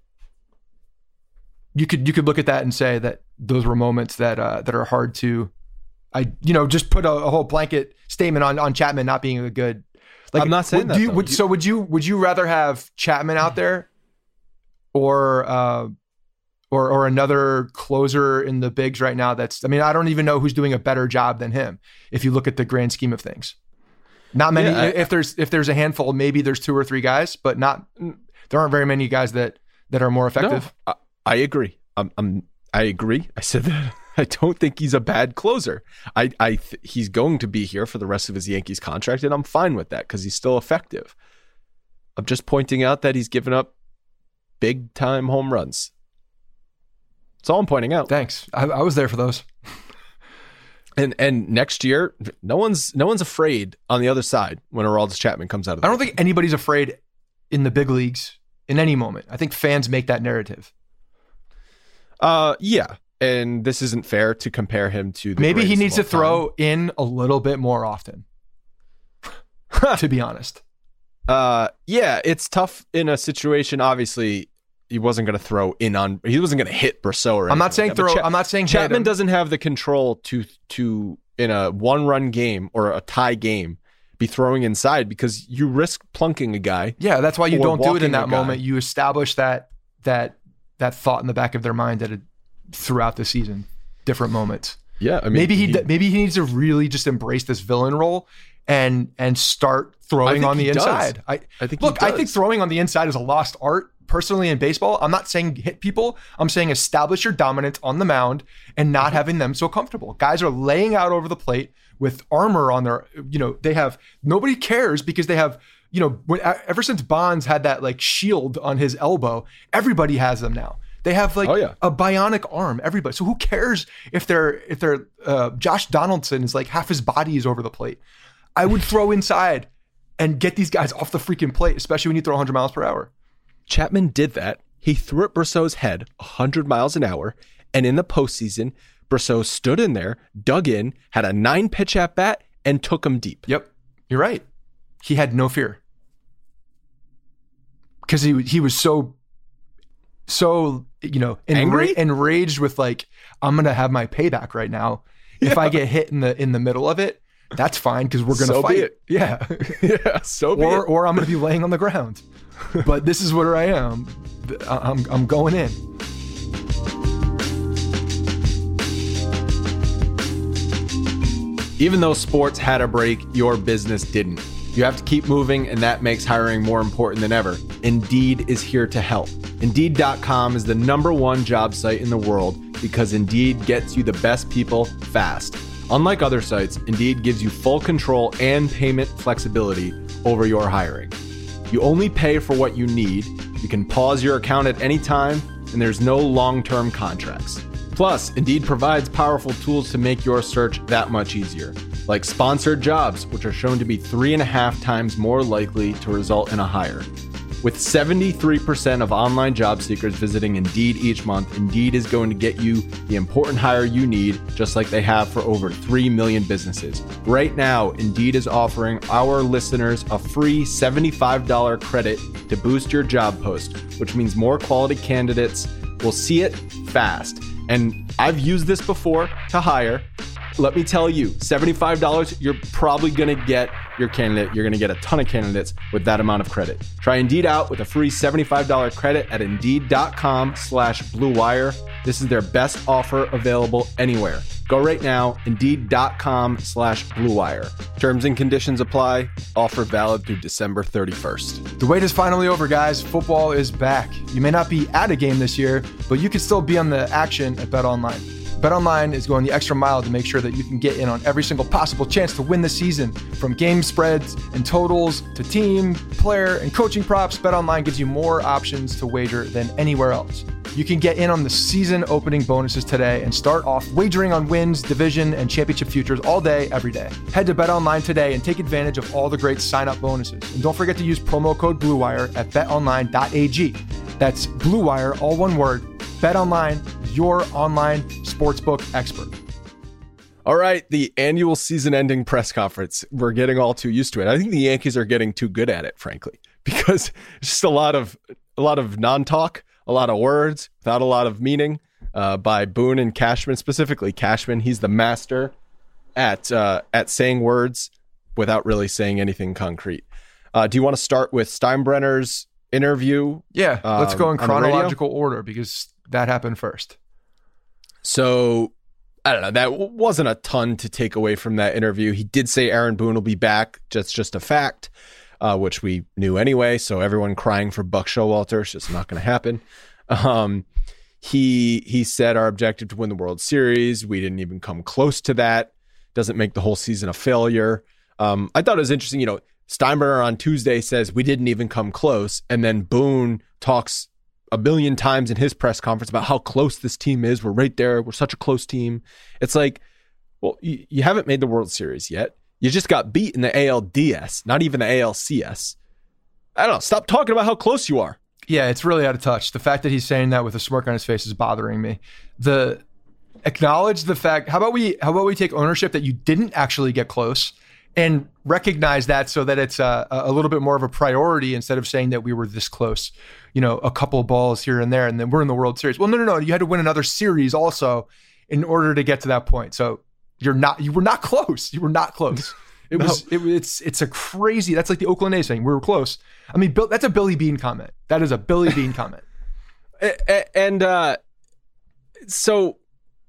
You could look at that and say that those were moments that are hard to, just put a whole blanket statement on Chapman not being a good. Like, I'm not saying that. So would you rather have Chapman out there, or another closer in the bigs right now? I don't even know who's doing a better job than him if you look at the grand scheme of things. Not many. If there's a handful, maybe there's 2 or 3 guys, but there aren't very many guys that are more effective. No, I agree. I agree. I said that. I don't think he's a bad closer. He's going to be here for the rest of his Yankees contract, and I'm fine with that because he's still effective. I'm just pointing out that he's given up big time home runs. That's all I'm pointing out. Thanks. I was there for those. And next year, no one's afraid on the other side when Aroldis Chapman comes out of the I don't think anybody's afraid in the big leagues in any moment. I think fans make that narrative. Yeah. And this isn't fair to compare him to the maybe he needs to time. throw in a little bit more often. To be honest. Yeah, it's tough in a situation. Obviously, he wasn't going to throw in on. He wasn't going to hit Brosseau. Or I'm not saying throw. I'm not saying Chapman doesn't have the control to in a 1-run game or a tie game be throwing inside because you risk plunking a guy. Yeah, that's why you don't do it in that moment. You establish that thought in the back of their mind throughout the season, different moments. Yeah, I mean, maybe he needs to really just embrace this villain role and start throwing on the inside. I think throwing on the inside is a lost art personally in baseball. I'm not saying hit people. I'm saying establish your dominance on the mound and not having them so comfortable. Guys are laying out over the plate with armor on their, nobody cares because they have, ever since Bonds had that like shield on his elbow, everybody has them now. They have like a bionic arm, everybody. So who cares if they're Josh Donaldson is like half his body is over the plate. I would throw inside and get these guys off the freaking plate, especially when you throw 100 miles per hour. Chapman did that. He threw at Brosseau's head 100 miles an hour. And in the postseason, Brosseau stood in there, dug in, had a 9-pitch at bat, and took him deep. Yep. You're right. He had no fear. Because he was so enraged with like, I'm going to have my payback right now. Yeah. If I get hit in the middle of it, that's fine because we're going to fight. It. Yeah. Yeah. Or I'm going to be laying on the ground. But this is where I am. I'm going in. Even though sports had a break, your business didn't. You have to keep moving, and that makes hiring more important than ever. Indeed is here to help. Indeed.com is the #1 job site in the world because Indeed gets you the best people fast. Unlike other sites, Indeed gives you full control and payment flexibility over your hiring. You only pay for what you need, you can pause your account at any time, and there's no long-term contracts. Plus, Indeed provides powerful tools to make your search that much easier, like sponsored jobs, which are shown to be 3.5 times more likely to result in a hire. With 73% of online job seekers visiting Indeed each month, Indeed is going to get you the important hire you need, just like they have for over 3 million businesses. Right now, Indeed is offering our listeners a free $75 credit to boost your job post, which means more quality candidates will see it fast. And I've used this before to hire. Let me tell you, $75, you're probably going to get your candidate, you're going to get a ton of candidates with that amount of credit. Try Indeed out with a free $75 credit at Indeed.com/Blue Wire. This is their best offer available anywhere. Go right now, Indeed.com/Blue Wire. Terms and conditions apply. Offer valid through December 31st. The wait is finally over, guys. Football is back. You may not be at a game this year, but you can still be on the action at BetOnline. BetOnline is going the extra mile to make sure that you can get in on every single possible chance to win the season. From game spreads and totals to team, player, and coaching props, BetOnline gives you more options to wager than anywhere else. You can get in on the season opening bonuses today and start off wagering on wins, division, and championship futures all day, every day. Head to BetOnline today and take advantage of all the great sign-up bonuses. And don't forget to use promo code BlueWire at betonline.ag. That's Blue Wire, all one word. BetOnline, your online sportsbook expert. All right, the annual season-ending press conference. We're getting all too used to it. I think the Yankees are getting too good at it, frankly, because it's just a lot of non-talk, a lot of words without a lot of meaning by Boone and Cashman. Specifically, Cashman, he's the master at saying words without really saying anything concrete. Do you want to start with Steinbrenner's interview? Yeah, let's go in chronological order because that happened first. So, I don't know. That wasn't a ton to take away from that interview. He did say Aaron Boone will be back. That's just a fact, which we knew anyway. So everyone crying for Buck Showalter, it's just not going to happen. He said our objective to win the World Series. We didn't even come close to that. Doesn't make the whole season a failure. I thought it was interesting. Steinbrenner on Tuesday says we didn't even come close. And then Boone talks a billion times in his press conference about how close this team is. We're right there. We're such a close team. It's like, well, you haven't made the World Series yet. You just got beat in the ALDS, not even the ALCS. I don't know. Stop talking about how close you are. Yeah, it's really out of touch. The fact that he's saying that with a smirk on his face is bothering me. Acknowledge the fact. How about we take ownership that you didn't actually get close and recognize that so that it's a little bit more of a priority instead of saying that we were this close, a couple of balls here and there, and then we're in the World Series. Well, no. You had to win another series also in order to get to that point. So you were not close. You were not close. It's a crazy, that's like the Oakland A's saying we were close. I mean, that's a Billy Beane comment. That is a Billy Beane comment. And so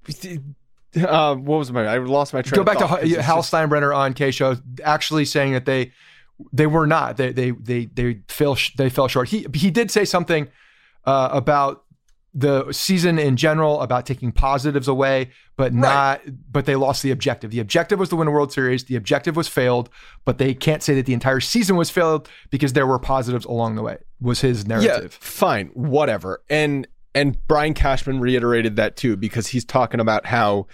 what was I lost my train of thought. Go back to Hal Steinbrenner on K-Show actually saying that they were not. They fell short. He did say something about the season in general, about taking positives away, but they lost the objective. The objective was to win a World Series. The objective was failed, but they can't say that the entire season was failed because there were positives along the way, was his narrative. Yeah, fine, whatever. And Brian Cashman reiterated that too, because he's talking about how,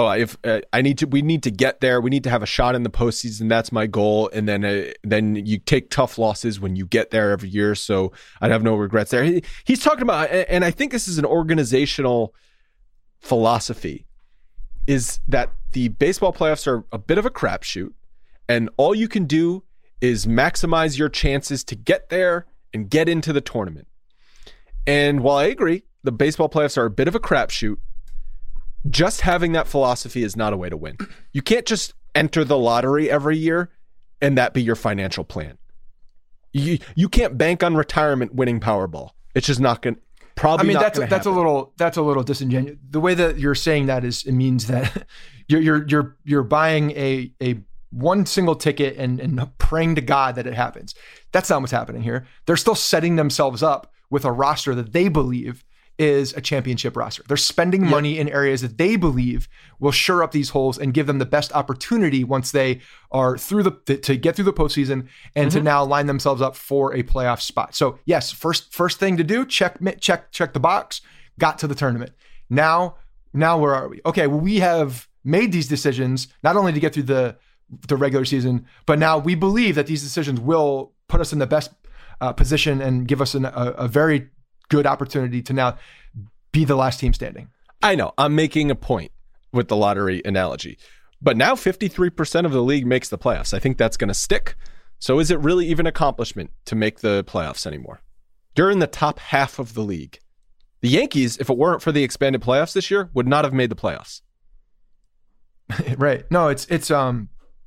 we need to get there. We need to have a shot in the postseason. That's my goal. And then you take tough losses when you get there every year. So I'd have no regrets there. He's talking about, and I think this is an organizational philosophy, is that the baseball playoffs are a bit of a crapshoot, and all you can do is maximize your chances to get there and get into the tournament. And while I agree, the baseball playoffs are a bit of a crapshoot, just having that philosophy is not a way to win. You can't just enter the lottery every year and that be your financial plan. You can't bank on retirement winning Powerball. It's just not going to probably. I mean, that's a little disingenuous. The way that you're saying that is, it means that you're buying a one single ticket and praying to God that it happens. That's not what's happening here. They're still setting themselves up with a roster that they believe is a championship roster. They're spending money in areas that they believe will shore up these holes and give them the best opportunity once they are through to get through the postseason and to now line themselves up for a playoff spot. So yes, first thing to do, check the box, got to the tournament. Now where are we? Okay, well, we have made these decisions not only to get through the regular season, but now we believe that these decisions will put us in the best position and give us a very good opportunity to now be the last team standing. I know I'm making a point with the lottery analogy, but now 53% of the league makes the playoffs. I think that's going to stick. So is it really even an accomplishment to make the playoffs anymore? You're in the top half of the league. The Yankees, if it weren't for the expanded playoffs this year, would not have made the playoffs. Right. No, it's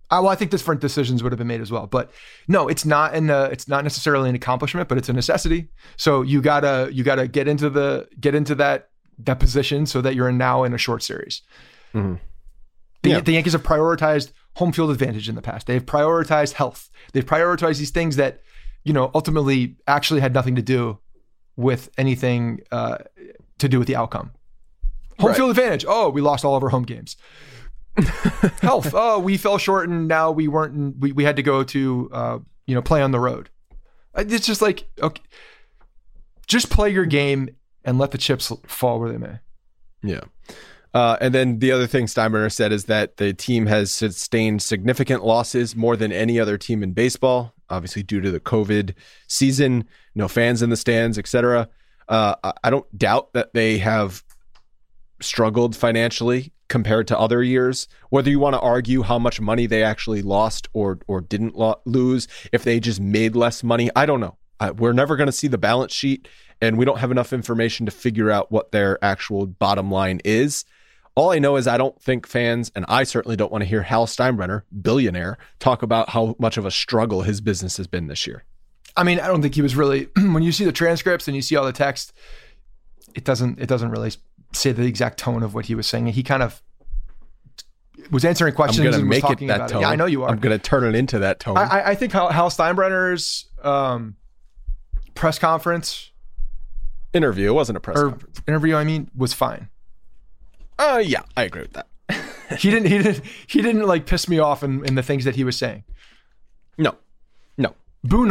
Well, I think different decisions would have been made as well, but no, it's not necessarily an accomplishment, but it's a necessity. So you gotta get into that position so that you're now in a short series. Mm-hmm. The Yankees have prioritized home field advantage in the past. They've prioritized health. They've prioritized these things that, ultimately actually had nothing to do with anything to do with the outcome. Home field advantage. Oh, we lost all of our home games. Health. Oh, we fell short and now we had to go to, play on the road. It's just like, okay, just play your game and let the chips fall where they may. Yeah. And then the other thing Steinbrenner said is that the team has sustained significant losses, more than any other team in baseball, obviously due to the COVID season, no fans in the stands, etc. I don't doubt that they have struggled financially compared to other years. Whether you want to argue how much money they actually lost or didn't lose, if they just made less money, I don't know. We're never going to see the balance sheet, and we don't have enough information to figure out what their actual bottom line is. All I know is I don't think fans, and I certainly don't want to hear Hal Steinbrenner, billionaire, talk about how much of a struggle his business has been this year. I mean, I don't think he was really, when you see the transcripts and you see all the text, it doesn't really say the exact tone of what he was saying. He kind of was answering questions and was talking about it. Yeah, I know you are. I'm going to turn it into that tone. I think Hal Steinbrenner's press conference interview, it wasn't a press conference. Interview, was fine. Yeah, I agree with that. He didn't like piss me off in the things that he was saying. No. Boone,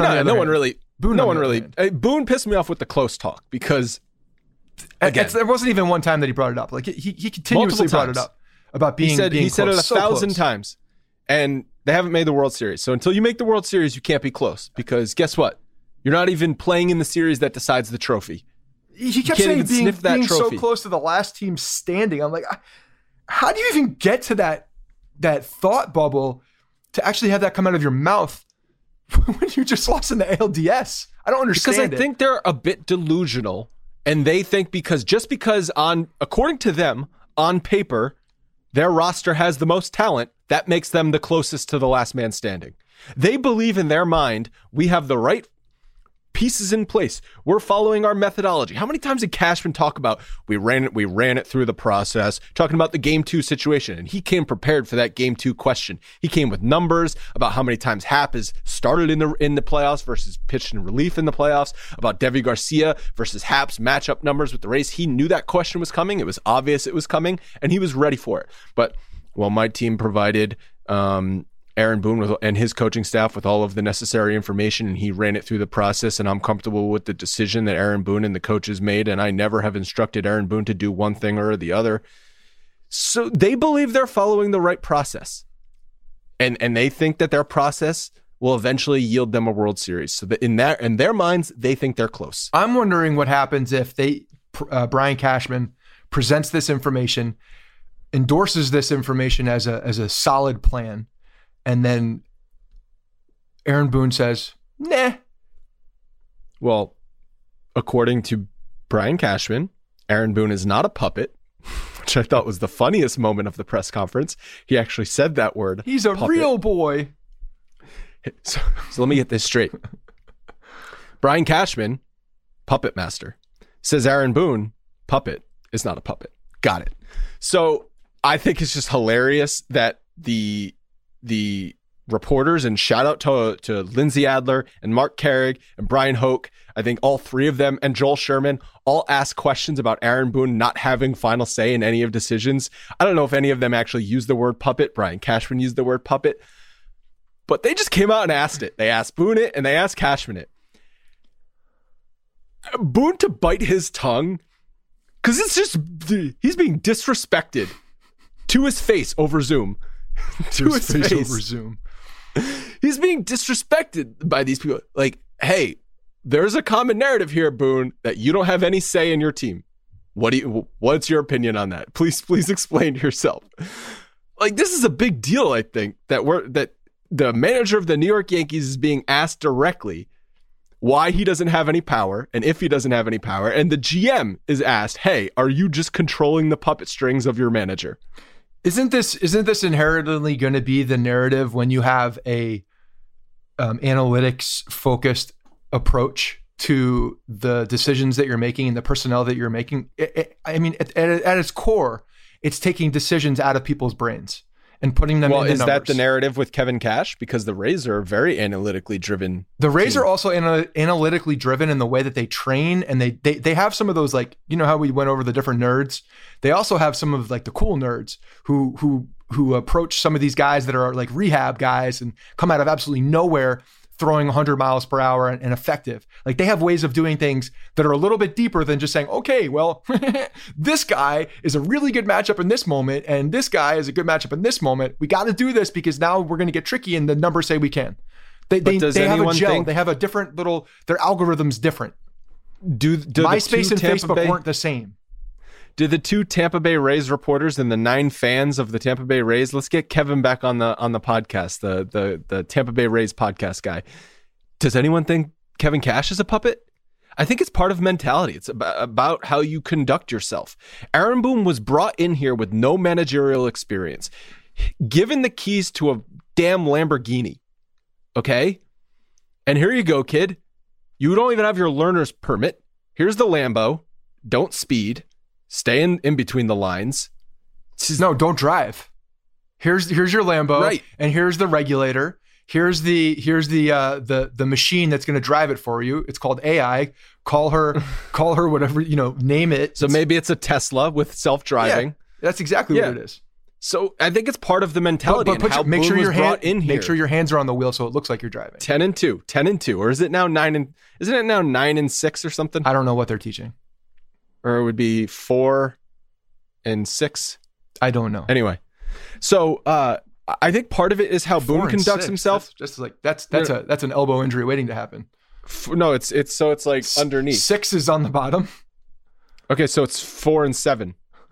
Boone pissed me off with the close talk because again, there wasn't even one time that he brought it up. Like he continuously brought it up about being. He said it 1,000 times, and they haven't made the World Series. So until you make the World Series, you can't be close because guess what? You're not even playing in the series that decides the trophy. He kept saying being so close to the last team standing. I'm like, how do you even get to that thought bubble to actually have that come out of your mouth when you just lost in the ALDS? I don't understand. Because I think they're a bit delusional, and they think because according to them, on paper, their roster has the most talent, that makes them the closest to the last man standing. They believe in their mind, we have the right pieces in place. We're following our methodology. How many times did Cashman talk about we ran it through the process, talking about the game 2 situation, and he came prepared for that game 2 question. He came with numbers about how many times Happ has started in the playoffs versus pitched in relief in the playoffs, about Deivi Garcia versus Happ's matchup numbers with the Rays. He knew that question was coming. It was obvious it was coming, and he was ready for it. But my team provided Aaron Boone and his coaching staff with all of the necessary information, and he ran it through the process, and I'm comfortable with the decision that Aaron Boone and the coaches made, and I never have instructed Aaron Boone to do one thing or the other. So they believe they're following the right process, and they think that their process will eventually yield them a World Series. So that in their minds, they think they're close. I'm wondering what happens if Brian Cashman presents this information, endorses this information as a solid plan, and then Aaron Boone says, nah. Well, according to Brian Cashman, Aaron Boone is not a puppet, which I thought was the funniest moment of the press conference. He actually said that word. He's a puppet. Real boy. So let me get this straight. Brian Cashman, puppet master, says Aaron Boone, puppet, is not a puppet. Got it. So I think it's just hilarious that the reporters, and shout out to Lindsay Adler and Mark Carrick and Brian Hoke, I think all three of them, and Joel Sherman, all asked questions about Aaron Boone not having final say in any of decisions. I don't know if any of them actually used the word puppet. Brian Cashman used the word puppet, but they just came out and asked it. They asked Boone it and they asked Cashman it. Boone to bite his tongue, because it's just, he's being disrespected to his face over Zoom. To his face over Zoom. He's being disrespected by these people. Like, hey, there's a common narrative here, Boone, that you don't have any say in your team. What's your opinion on that? Please explain yourself. Like, this is a big deal, I think, that the manager of the New York Yankees is being asked directly why he doesn't have any power, and if he doesn't have any power, and the GM is asked, hey, are you just controlling the puppet strings of your manager? Isn't this inherently going to be the narrative when you have a analytics focused approach to the decisions that you're making and the personnel that you're making? I mean, at its core, it's taking decisions out of people's brains and putting them in the numbers. Well, is that the narrative with Kevin Cash? Because the Rays are very analytically driven. The Rays are also analytically driven in the way that they train, and they have some of those, like, you know how we went over the different nerds? They also have some of like the cool nerds who approach some of these guys that are like rehab guys and come out of absolutely nowhere throwing 100 miles per hour and effective. Like, they have ways of doing things that are a little bit deeper than just saying, okay, well, this guy is a really good matchup in this moment, and this guy is a good matchup in this moment. We got to do this because now we're going to get tricky, and the numbers say we can. They have a gel. They have a different little, their algorithm's different. Do MySpace and Facebook weren't the same. Do the 2 Tampa Bay Rays reporters and the 9 fans of the Tampa Bay Rays, let's get Kevin back on the podcast, the Tampa Bay Rays podcast guy. Does anyone think Kevin Cash is a puppet? I think it's part of mentality. It's about how you conduct yourself. Aaron Boone was brought in here with no managerial experience, given the keys to a damn Lamborghini. Okay? And here you go, kid. You don't even have your learner's permit. Here's the Lambo. Don't speed. Stay in between the lines. No, don't drive. Here's your Lambo, right? And here's the regulator. Here's the machine that's going to drive it for you. It's called AI. Call her whatever, name it. So maybe it's a Tesla with self-driving. Yeah, that's exactly what it is. So I think it's part of the mentality. But make sure your hands are on the wheel so it looks like you're driving. 10-2, or is it now 9 and 6 or something? I don't know what they're teaching. Or it would be 4 and 6. I don't know. Anyway, so I think part of it is how Boone conducts himself. That's an elbow injury waiting to happen. No, it's like underneath. 6 is on the bottom. Okay, so it's 4 and 7.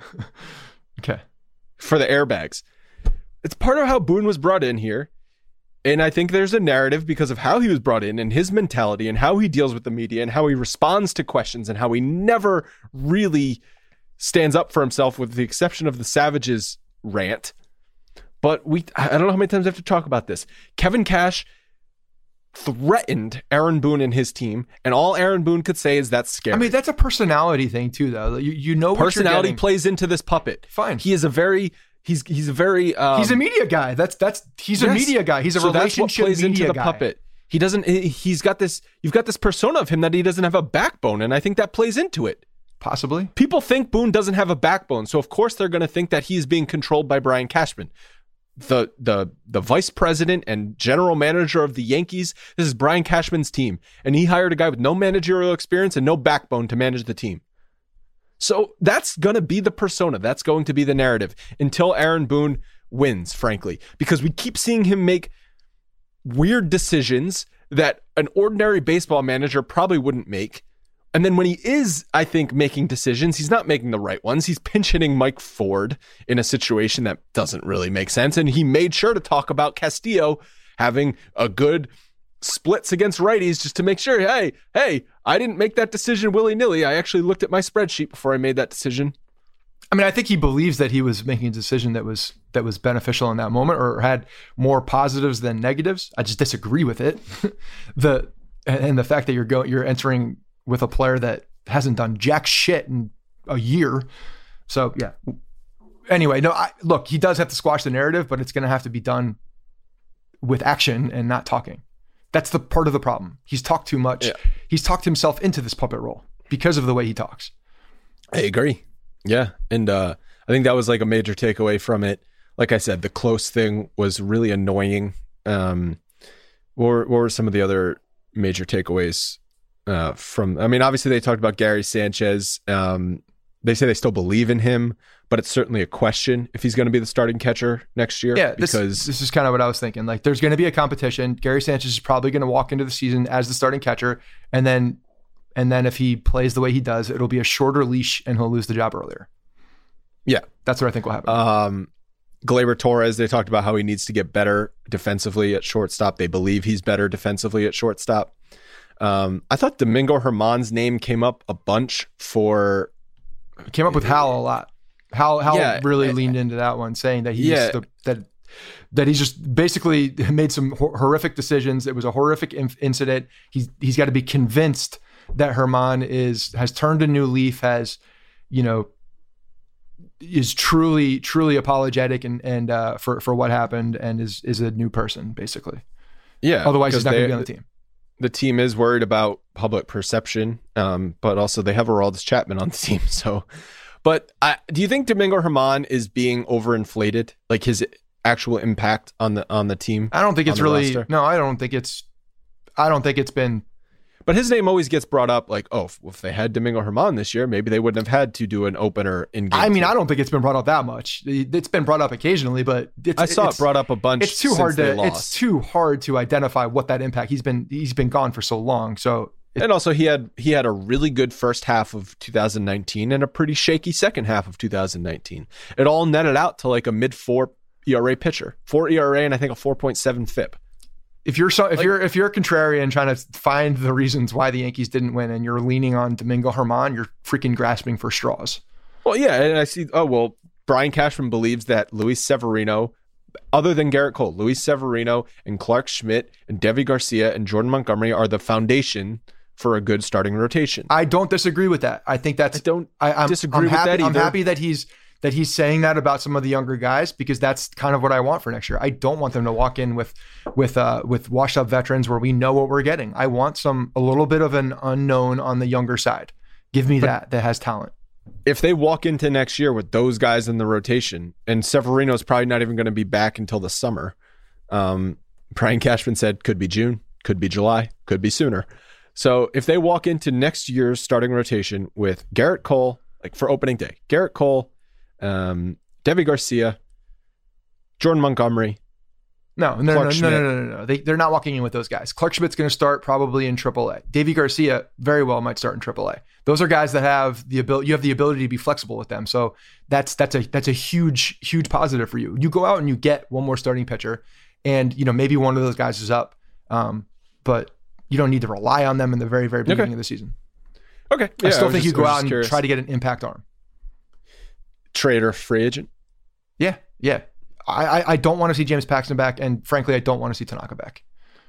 Okay, for the airbags. It's part of how Boone was brought in here. And I think there's a narrative because of how he was brought in and his mentality and how he deals with the media and how he responds to questions and how he never really stands up for himself, with the exception of the Savages rant. But I don't know how many times I have to talk about this. Kevin Cash threatened Aaron Boone and his team, and all Aaron Boone could say is that's scary. I mean, that's a personality thing too, though. You know, personality plays into this puppet. Fine. He is a very... He's a very he's a media guy. He's a media guy. He's a relationship plays media into the guy. Puppet. He doesn't. He's got this. You've got this persona of him that he doesn't have a backbone, and I think that plays into it. Possibly. People think Boone doesn't have a backbone, so of course they're going to think that he's being controlled by Brian Cashman, the vice president and general manager of the Yankees. This is Brian Cashman's team, and he hired a guy with no managerial experience and no backbone to manage the team. So that's going to be the persona. That's going to be the narrative until Aaron Boone wins, frankly, because we keep seeing him make weird decisions that an ordinary baseball manager probably wouldn't make. And then when he is, I think, making decisions, he's not making the right ones. He's pinch hitting Mike Ford in a situation that doesn't really make sense. And he made sure to talk about Castillo having a good splits against righties just to make sure, hey, I didn't make that decision willy-nilly. I actually looked at my spreadsheet before I made that decision. I mean, I think he believes that he was making a decision that was beneficial in that moment or had more positives than negatives. I just disagree with it. The fact that you're entering with a player that hasn't done jack shit in a year. So yeah. Anyway, look, he does have to squash the narrative, but it's going to have to be done with action and not talking. That's the part of the problem. He's talked too much. Yeah. He's talked himself into this puppet role because of the way he talks. I agree. Yeah. And I think that was like a major takeaway from it. Like I said, the close thing was really annoying. What were some of the other major takeaways from, I mean, obviously they talked about Gary Sanchez. They say they still believe in him, but it's certainly a question if he's going to be the starting catcher next year. Yeah, this is kind of what I was thinking. Like, there's going to be a competition. Gary Sanchez is probably going to walk into the season as the starting catcher, and then if he plays the way he does, it'll be a shorter leash and he'll lose the job earlier. Yeah, that's what I think will happen. Gleyber Torres, they talked about how he needs to get better defensively at shortstop. They believe he's better defensively at shortstop. I thought Domingo Germán's name came up a bunch for... It came up with Hal a lot. Hal Yeah, really leaned into that one, saying that that he's just basically made some horrific decisions. It was a horrific incident. He's got to be convinced that Germán has turned a new leaf, has, is truly apologetic and for what happened, and is a new person basically. Yeah. Otherwise, he's not going to be on the team. The team is worried about public perception, but also they have Aroldis Chapman on the team. So, but do you think Domingo Germán is being overinflated, like his actual impact on the team? I don't think it's really. Roster? No, I don't think it's been. But his name always gets brought up, like, oh, if they had Domingo Germán this year, maybe they wouldn't have had to do an opener in game. I mean, 2. I don't think it's been brought up that much. It's been brought up occasionally, but I saw it brought up a bunch. It's too hard to. It's too hard to identify what that impact. He's been gone for so long. So and also he had a really good first half of 2019 and a pretty shaky second half of 2019. It all netted out to like a mid-4 ERA pitcher, 4 ERA, and I think a 4.7 FIP. If you're a contrarian trying to find the reasons why the Yankees didn't win, and you're leaning on Domingo Germán, you're freaking grasping for straws. Well, yeah, and I see. Oh well, Brian Cashman believes that Luis Severino, other than Garrett Cole, Luis Severino and Clark Schmidt and Deivi Garcia and Jordan Montgomery are the foundation for a good starting rotation. I don't disagree with that. I think that's. I disagree with that either. I'm happy that he's saying that about some of the younger guys, because that's kind of what I want for next year. I don't want them to walk in with washed up veterans where we know what we're getting. I want a little bit of an unknown on the younger side. Give me that has talent. If they walk into next year with those guys in the rotation, and Severino's probably not even going to be back until the summer. Brian Cashman said could be June, could be July, could be sooner. So if they walk into next year's starting rotation with Garrett Cole, like for opening day, Garrett Cole, Deivi Garcia, Jordan Montgomery. No. They're not walking in with those guys. Clark Schmidt's going to start probably in AAA. Deivi Garcia very well might start in AAA. Those are guys that have the ability. You have the ability to be flexible with them. So that's a huge positive for you. You go out and you get one more starting pitcher, and maybe one of those guys is up, but you don't need to rely on them in the very beginning of the season. Okay, I still think you go out and try to get an impact arm. Trade or free agent? Yeah. I don't want to see James Paxton back, and frankly, I don't want to see Tanaka back.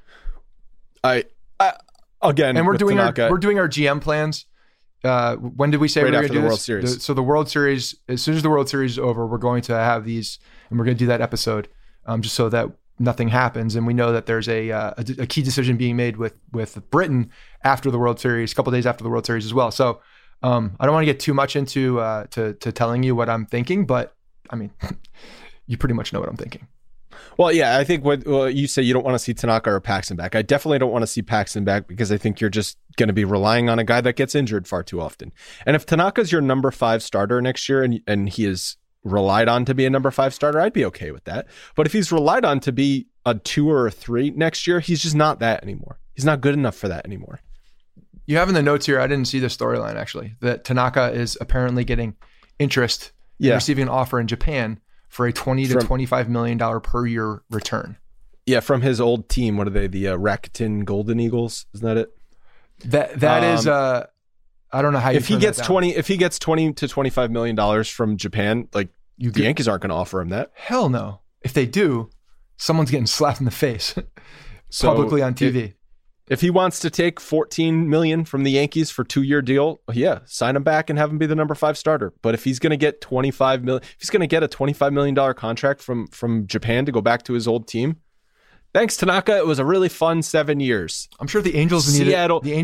Again, and we're doing Tanaka, our GM plans. When did we say right we were after going to do the World this? Series? So the World Series, as soon as the World Series is over, we're going to have these, and we're going to do that episode, just so that nothing happens. And we know that there's a key decision being made with Britain after the World Series, a couple of days after the World Series as well. So I don't want to get too much into to telling you what I'm thinking, but I mean, you pretty much know what I'm thinking. Well, yeah, I think you say you don't want to see Tanaka or Paxton back. I definitely don't want to see Paxton back, because I think you're just going to be relying on a guy that gets injured far too often. And if Tanaka's your number 5 starter next year, and he is relied on to be a number 5 starter, I'd be okay with that. But if he's relied on to be a 2 or a 3 next year, he's just not that anymore. He's not good enough for that anymore. You have in the notes here, I didn't see the storyline actually, that Tanaka is apparently getting interest in receiving an offer in Japan for a $20 to $25 million per year return. Yeah, from his old team. What are they? The Rakuten Golden Eagles? Isn't that it? That is I don't know how you. If he gets $20 to $25 million from Japan, like the Yankees aren't going to offer him that. Hell no. If they do, someone's getting slapped in the face publicly on TV. If he wants to take $14 million from the Yankees for a 2-year deal, yeah, sign him back and have him be the number 5 starter. But if he's going to get $25 million, if he's going to get a $25 million contract from Japan to go back to his old team, thanks Tanaka. It was a really fun 7 years. I'm sure the Angels needed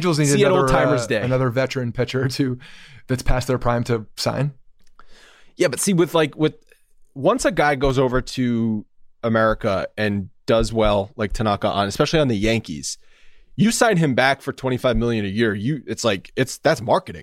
another veteran pitcher that's past their prime to sign. Yeah, but see, with once a guy goes over to America and does well, like Tanaka especially on the Yankees, you sign him back for $25 million a year. That's marketing.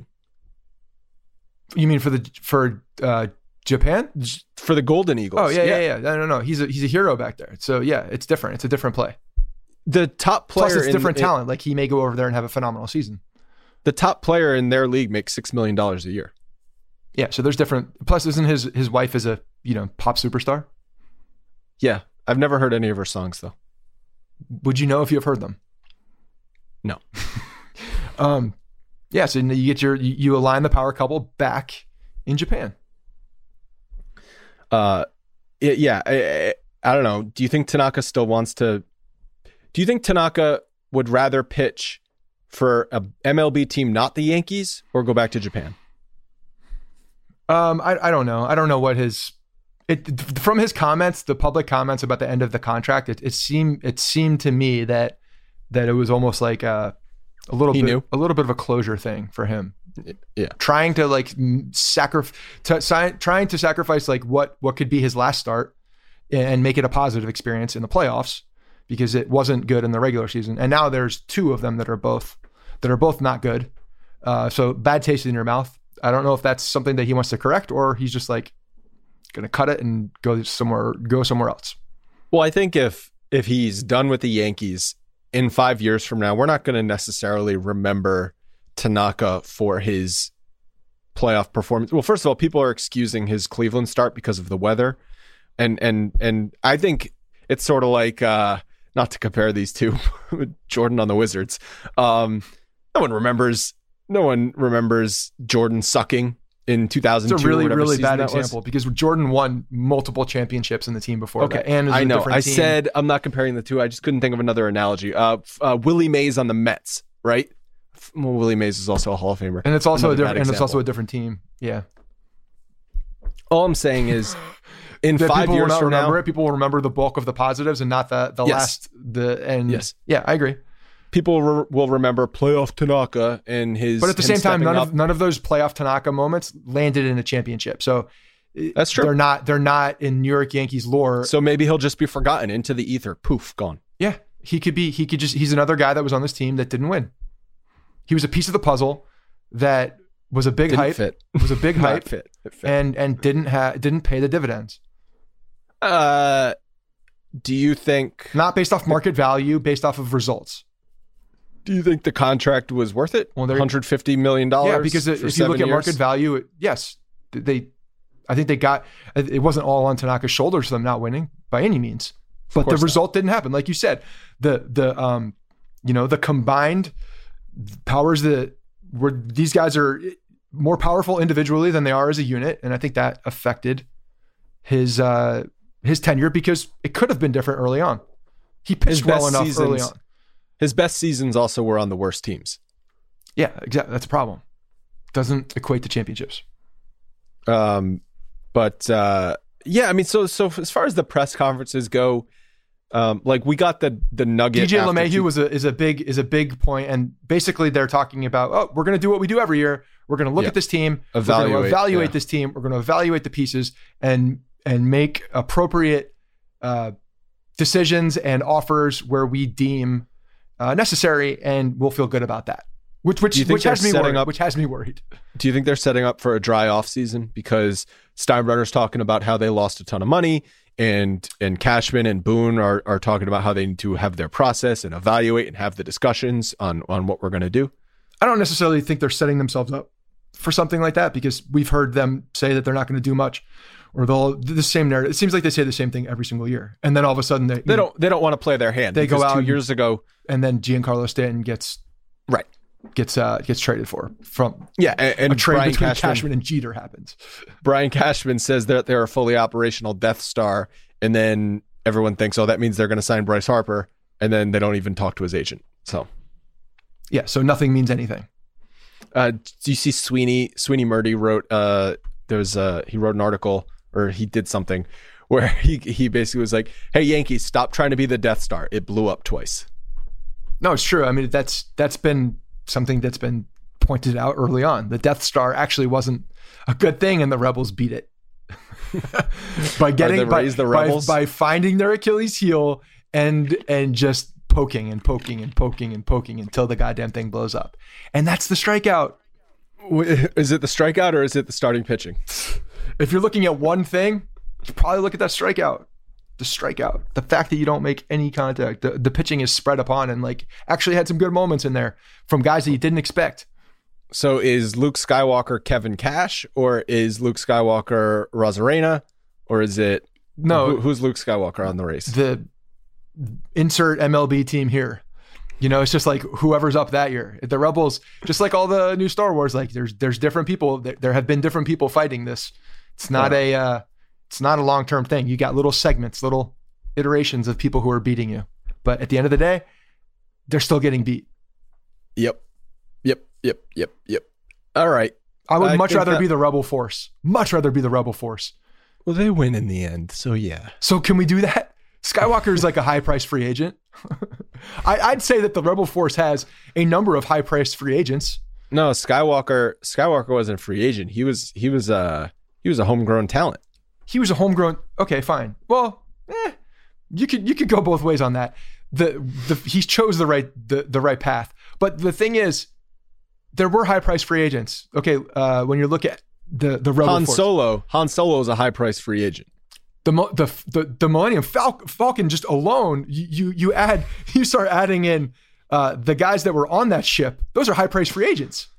You mean for Japan? For the Golden Eagles? Oh yeah. No. He's a hero back there. So yeah, it's different. It's a different play. The top player, plus it's different talent. Like he may go over there and have a phenomenal season. The top player in their league makes $6 million a year. Yeah, so there's different. Plus, isn't his wife is a pop superstar? Yeah, I've never heard any of her songs though. Would you know if you have heard them? No. Yeah, so you get you align the power couple back in Japan. I don't know. Do you think Tanaka still wants to? Do you think Tanaka would rather pitch for a MLB team, not the Yankees, or go back to Japan? I don't know. I don't know what from his comments, the public comments about the end of the contract. It seemed to me that it was almost like a little bit of a closure thing for him. Yeah, trying to like trying to sacrifice like what could be his last start and make it a positive experience in the playoffs, because it wasn't good in the regular season. And now there's two of them that are both not good. So bad taste in your mouth. I don't know if that's something that he wants to correct, or he's just like going to cut it and go somewhere else. Well, I think if he's done with the Yankees in 5 years from now, we're not going to necessarily remember Tanaka for his playoff performance. Well, first of all, people are excusing his Cleveland start because of the weather. And I think it's sort of like, not to compare these two, Jordan on the Wizards. No one remembers Jordan sucking in 2002. It's a really bad example, because Jordan won multiple championships in the team before that. And I know. I said I'm not comparing the two. I just couldn't think of another analogy. Willie Mays on the Mets, right? Well, Willie Mays is also a Hall of Famer, and it's also a different team. Yeah. All I'm saying is, in 5 years from now, people will remember the bulk of the positives and not the last. Yes. Yeah, I agree. People will remember playoff Tanaka and his. But at the same time, none of those playoff Tanaka moments landed in a championship. So that's true. They're not in New York Yankees lore. So maybe he'll just be forgotten into the ether. Poof, gone. Yeah, he's another guy that was on this team that didn't win. He was a piece of the puzzle that was a big hype. Was a big hype. Fit. And didn't pay the dividends. Do you think, not based off market value, based off of results? Do you think the contract was worth it? Well, $150 million. Yeah, because if you look at market value, yes, I think they got. It wasn't all on Tanaka's shoulders for them not winning by any means, but the result didn't happen. Like you said, the combined powers these guys are more powerful individually than they are as a unit, and I think that affected his tenure, because it could have been different early on. He pitched well enough early on. His best seasons also were on the worst teams. Yeah, exactly. That's a problem. Doesn't equate to championships. Yeah, I mean, so as far as the press conferences go, like we got the nugget. DJ LeMahieu is a big point, and basically they're talking about, we're going to do what we do every year. We're going to look at this team, evaluate this team. We're going to evaluate the pieces and make appropriate decisions and offers where we deem necessary, and we'll feel good about that. Which has me worried. Do you think they're setting up for a dry off season? Because Steinbrenner's talking about how they lost a ton of money, and Cashman and Boone are talking about how they need to have their process and evaluate and have the discussions on what we're going to do. I don't necessarily think they're setting themselves up for something like that, because we've heard them say that they're not going to do much, or they'll do the same narrative. It seems like they say the same thing every single year, and then all of a sudden they don't want to play their hand. They go out 2 years ago, and then Giancarlo Stanton gets traded from and a trade Brian between Cashman and Jeter happens. Brian Cashman says that they're a fully operational Death Star, and then everyone thinks, that means they're going to sign Bryce Harper, and then they don't even talk to his agent. So so nothing means anything. Do you see Sweeney Murdy wrote he wrote an article, or he did something where he basically was like, hey, Yankees, stop trying to be the Death Star. It blew up twice. No, it's true. I mean, that's been something that's been pointed out early on. The Death Star actually wasn't a good thing, and the Rebels beat it by finding their Achilles heel and just poking until the goddamn thing blows up. And that's the strikeout. Is it the strikeout, or is it the starting pitching? If you're looking at one thing, you probably look at that strikeout. The strikeout, the fact that you don't make any contact, the pitching is spread upon, and like actually had some good moments in there from guys that you didn't expect. So is Luke Skywalker Kevin Cash, or is Luke Skywalker Rosarena, or is it who's Luke Skywalker on the race? The insert MLB team here. It's just like whoever's up that year. The Rebels, just like all the new Star Wars, like there's different people. There have been different people fighting this. It's not It's not a long-term thing. You got little segments, little iterations of people who are beating you. But at the end of the day, they're still getting beat. Yep. All right. I would much rather be the rebel force. Much rather be the rebel force. Well, they win in the end, so yeah. So can we do that? Skywalker is like a high-priced free agent. I'd say that the rebel force has a number of high-priced free agents. No, Skywalker wasn't a free agent. He was a homegrown talent. He was a homegrown. Okay, fine. Well, you could go both ways on that. He chose the right path. But the thing is, there were high-priced free agents. Okay, when you look at the rebel force. Han Solo is a high-priced free agent. The Millennium Falcon just alone, you start adding in the guys that were on that ship. Those are high-priced free agents.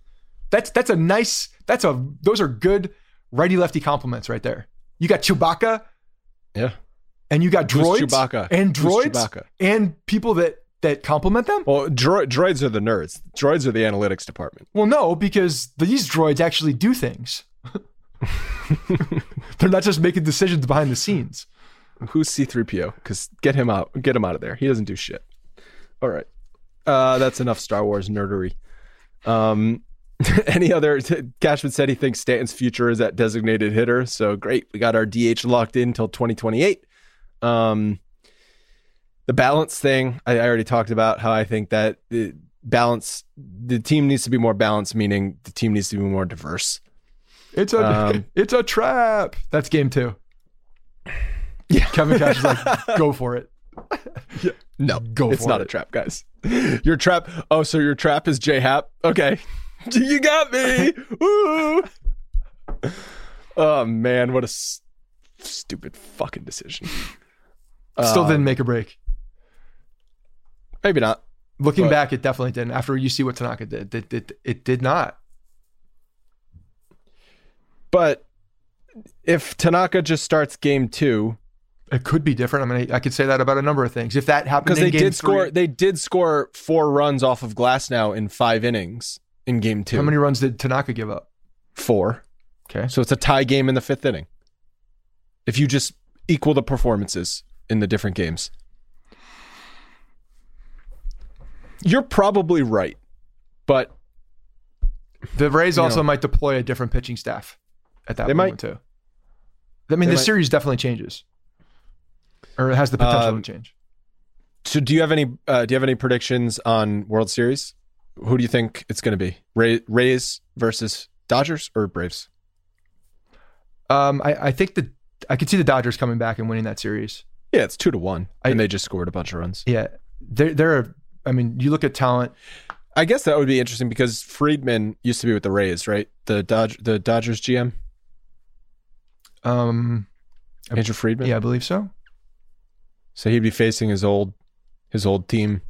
Those are good righty-lefty compliments right there. You got Chewbacca, yeah, and you got droids, Chewbacca? And droids, Chewbacca? And people that compliment them. Well, droids are the nerds. Droids are the analytics department. Well, no, because these droids actually do things. They're not just making decisions behind the scenes. Who's C-3PO? Because get him out of there. He doesn't do shit. All right, that's enough Star Wars nerdery. Any other? Cashman said he thinks Stanton's future is at designated hitter. So great, we got our DH locked in until 2028. The balance thing, I already talked about how I think that the team needs to be more balanced, meaning the team needs to be more diverse. It's a trap. That's game 2. Yeah, Kevin Cash is like, go for it. Yeah. No, it's not a trap, guys. Your trap. Oh, so your trap is J-Hap? Okay. You got me. Woo. Oh, man. What a stupid fucking decision. Still didn't make a break. Maybe not. Looking back, it definitely didn't. After you see what Tanaka did, it did not. But if Tanaka just starts game 2, it could be different. I mean, I could say that about a number of things. If that happened, because they did score 4 runs off of Glasnow in 5 innings in game 2. How many runs did Tanaka give up? 4. Okay, so it's a tie game in the 5th inning. If you just equal the performances in the different games, you're probably right. But the Rays also might deploy a different pitching staff at that moment too. I mean, the series definitely changes, or it has the potential to change. So, do you have any predictions on World Series? Who do you think it's going to be? Rays versus Dodgers or Braves? I think I could see the Dodgers coming back and winning that series. Yeah, it's 2-1, and they just scored a bunch of runs. Yeah, they're. I mean, you look at talent. I guess that would be interesting because Friedman used to be with the Rays, right? The Dodgers GM. Andrew Friedman. Yeah, I believe so. So he'd be facing his old team.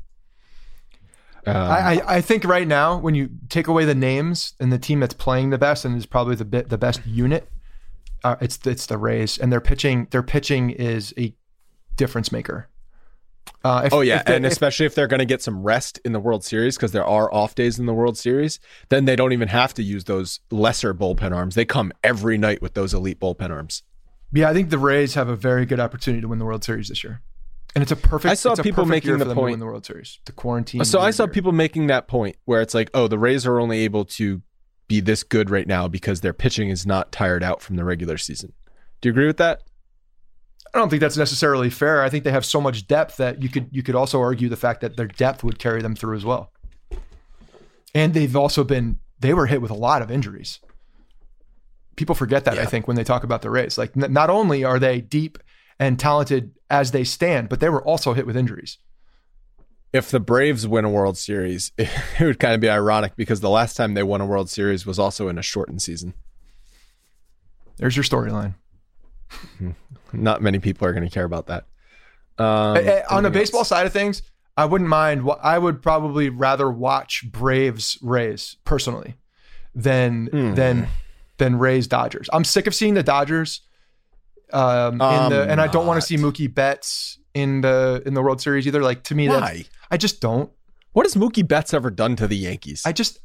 I think right now, when you take away the names and the team that's playing the best and is probably the best unit, it's the Rays, and their pitching is a difference maker. Especially if they're going to get some rest in the World Series, because there are off days in the World Series, then they don't even have to use those lesser bullpen arms. They come every night with those elite bullpen arms. Yeah, I think the Rays have a very good opportunity to win the World Series this year, and it's a perfect. I saw people making the point to win the World Series. The quarantine. So I saw people making that point where it's like, oh, the Rays are only able to be this good right now because their pitching is not tired out from the regular season. Do you agree with that? I don't think that's necessarily fair. I think they have so much depth that you could also argue the fact that their depth would carry them through as well. And they were hit with a lot of injuries. People forget that, I think, when they talk about the Rays. Like, not only are they deep and talented as they stand, but they were also hit with injuries. If the Braves win a World Series, it would kind of be ironic because the last time they won a World Series was also in a shortened season. There's your storyline. Not many people are going to care about that. On the baseball side of things, I wouldn't mind. I would probably rather watch Braves Rays personally than Rays Dodgers. I'm sick of seeing the Dodgers and I don't want to see Mookie Betts in the World Series either. Like, to me, why? I just don't. What has Mookie Betts ever done to the Yankees? I just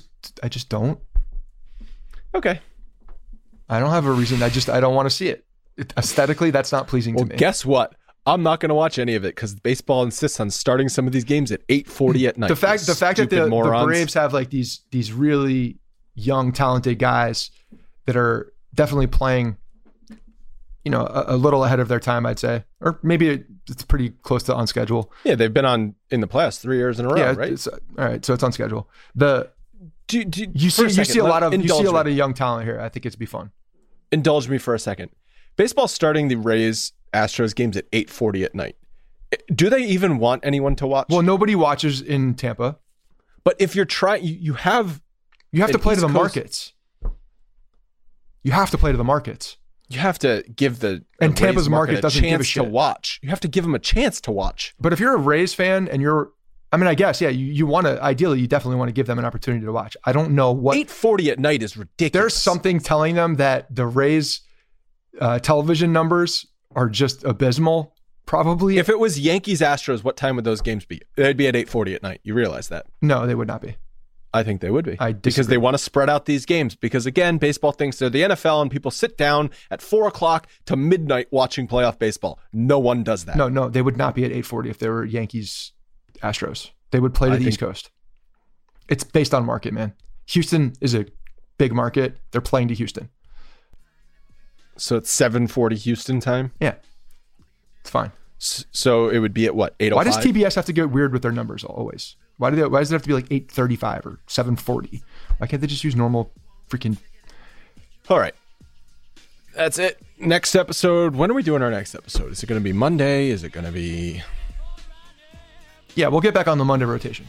don't. Okay. I don't have a reason. I don't want to see it. Aesthetically, that's not pleasing to me. Guess what? I'm not going to watch any of it because baseball insists on starting some of these games at 8:40 at night. The fact that the Braves have like these really young, talented guys that are definitely playing, a little ahead of their time, I'd say, or maybe it's pretty close to on schedule. Yeah, they've been on in the playoffs 3 years in a row, right? All right, so it's on schedule. You see a lot of young talent here. I think it'd be fun. Indulge me for a second. Baseball's starting the Rays-Astros games at 8:40 at night. Do they even want anyone to watch? Well, nobody watches in Tampa. But if you're trying, you have to play to the markets. You have to play to the markets. You have to give and Tampa's market doesn't give a shit to watch. You have to give them a chance to watch. But if you're a Rays fan and I guess, yeah, you want to, ideally, you definitely want to give them an opportunity to watch. I don't know what. 8:40 at night is ridiculous. There's something telling them that the Rays television numbers are just abysmal, probably. If it was Yankees-Astros, what time would those games be? They'd be at 8:40 at night. You realize that? No, they would not be. I think they would be. I disagree. Because they want to spread out these games. Because again, baseball thinks they're the NFL and people sit down at 4 o'clock to midnight watching playoff baseball. No one does that. No, they would not be at 8:40 if they were Yankees-Astros. They would play to the East Coast. It's based on market, man. Houston is a big market. They're playing to Houston. So it's 7:40 Houston time? Yeah. It's fine. So it would be at what, 8:05? Why does TBS have to get weird with their numbers always? Why does it have to be like 8:35 or 7:40? Why can't they just use normal freaking... All right. That's it. Next episode. When are we doing our next episode? Is it going to be Monday? Is it going to be... Yeah, we'll get back on the Monday rotation.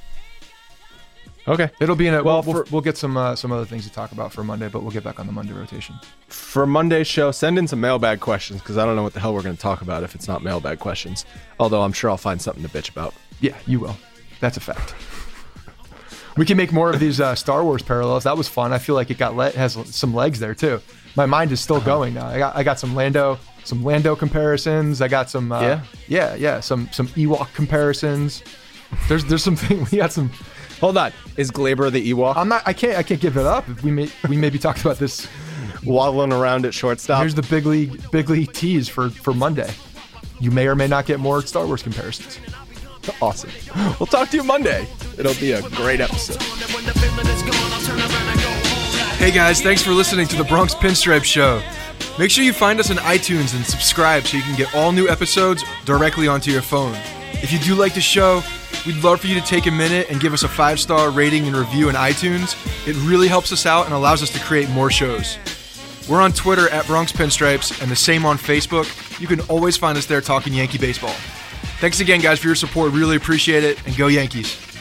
Okay. It'll be in a... We'll get some other things to talk about for Monday, but we'll get back on the Monday rotation. For Monday's show, send in some mailbag questions because I don't know what the hell we're going to talk about if it's not mailbag questions. Although I'm sure I'll find something to bitch about. Yeah, you will. That's a fact. We can make more of these Star Wars parallels. That was fun. I feel like it has some legs there too. My mind is still going now. I got some Lando comparisons. I got some some Ewok comparisons. There's something we got some. Hold on, is Glaber the Ewok? I can't give it up. We maybe talked about this. Waddling around at shortstop. Here's the big league tease for Monday. You may or may not get more Star Wars comparisons. Awesome. We'll talk to you Monday. It'll be a great episode. Hey guys, thanks for listening to the Bronx Pinstripe Show. Make sure you find us on iTunes and subscribe so you can get all new episodes directly onto your phone. If you do like the show, we'd love for you to take a minute and give us a 5-star rating and review in iTunes. It really helps us out and allows us to create more shows. We're on Twitter at Bronx Pinstripes and the same on Facebook. You can always find us there talking Yankee baseball. Thanks again, guys, for your support. Really appreciate it, and go Yankees.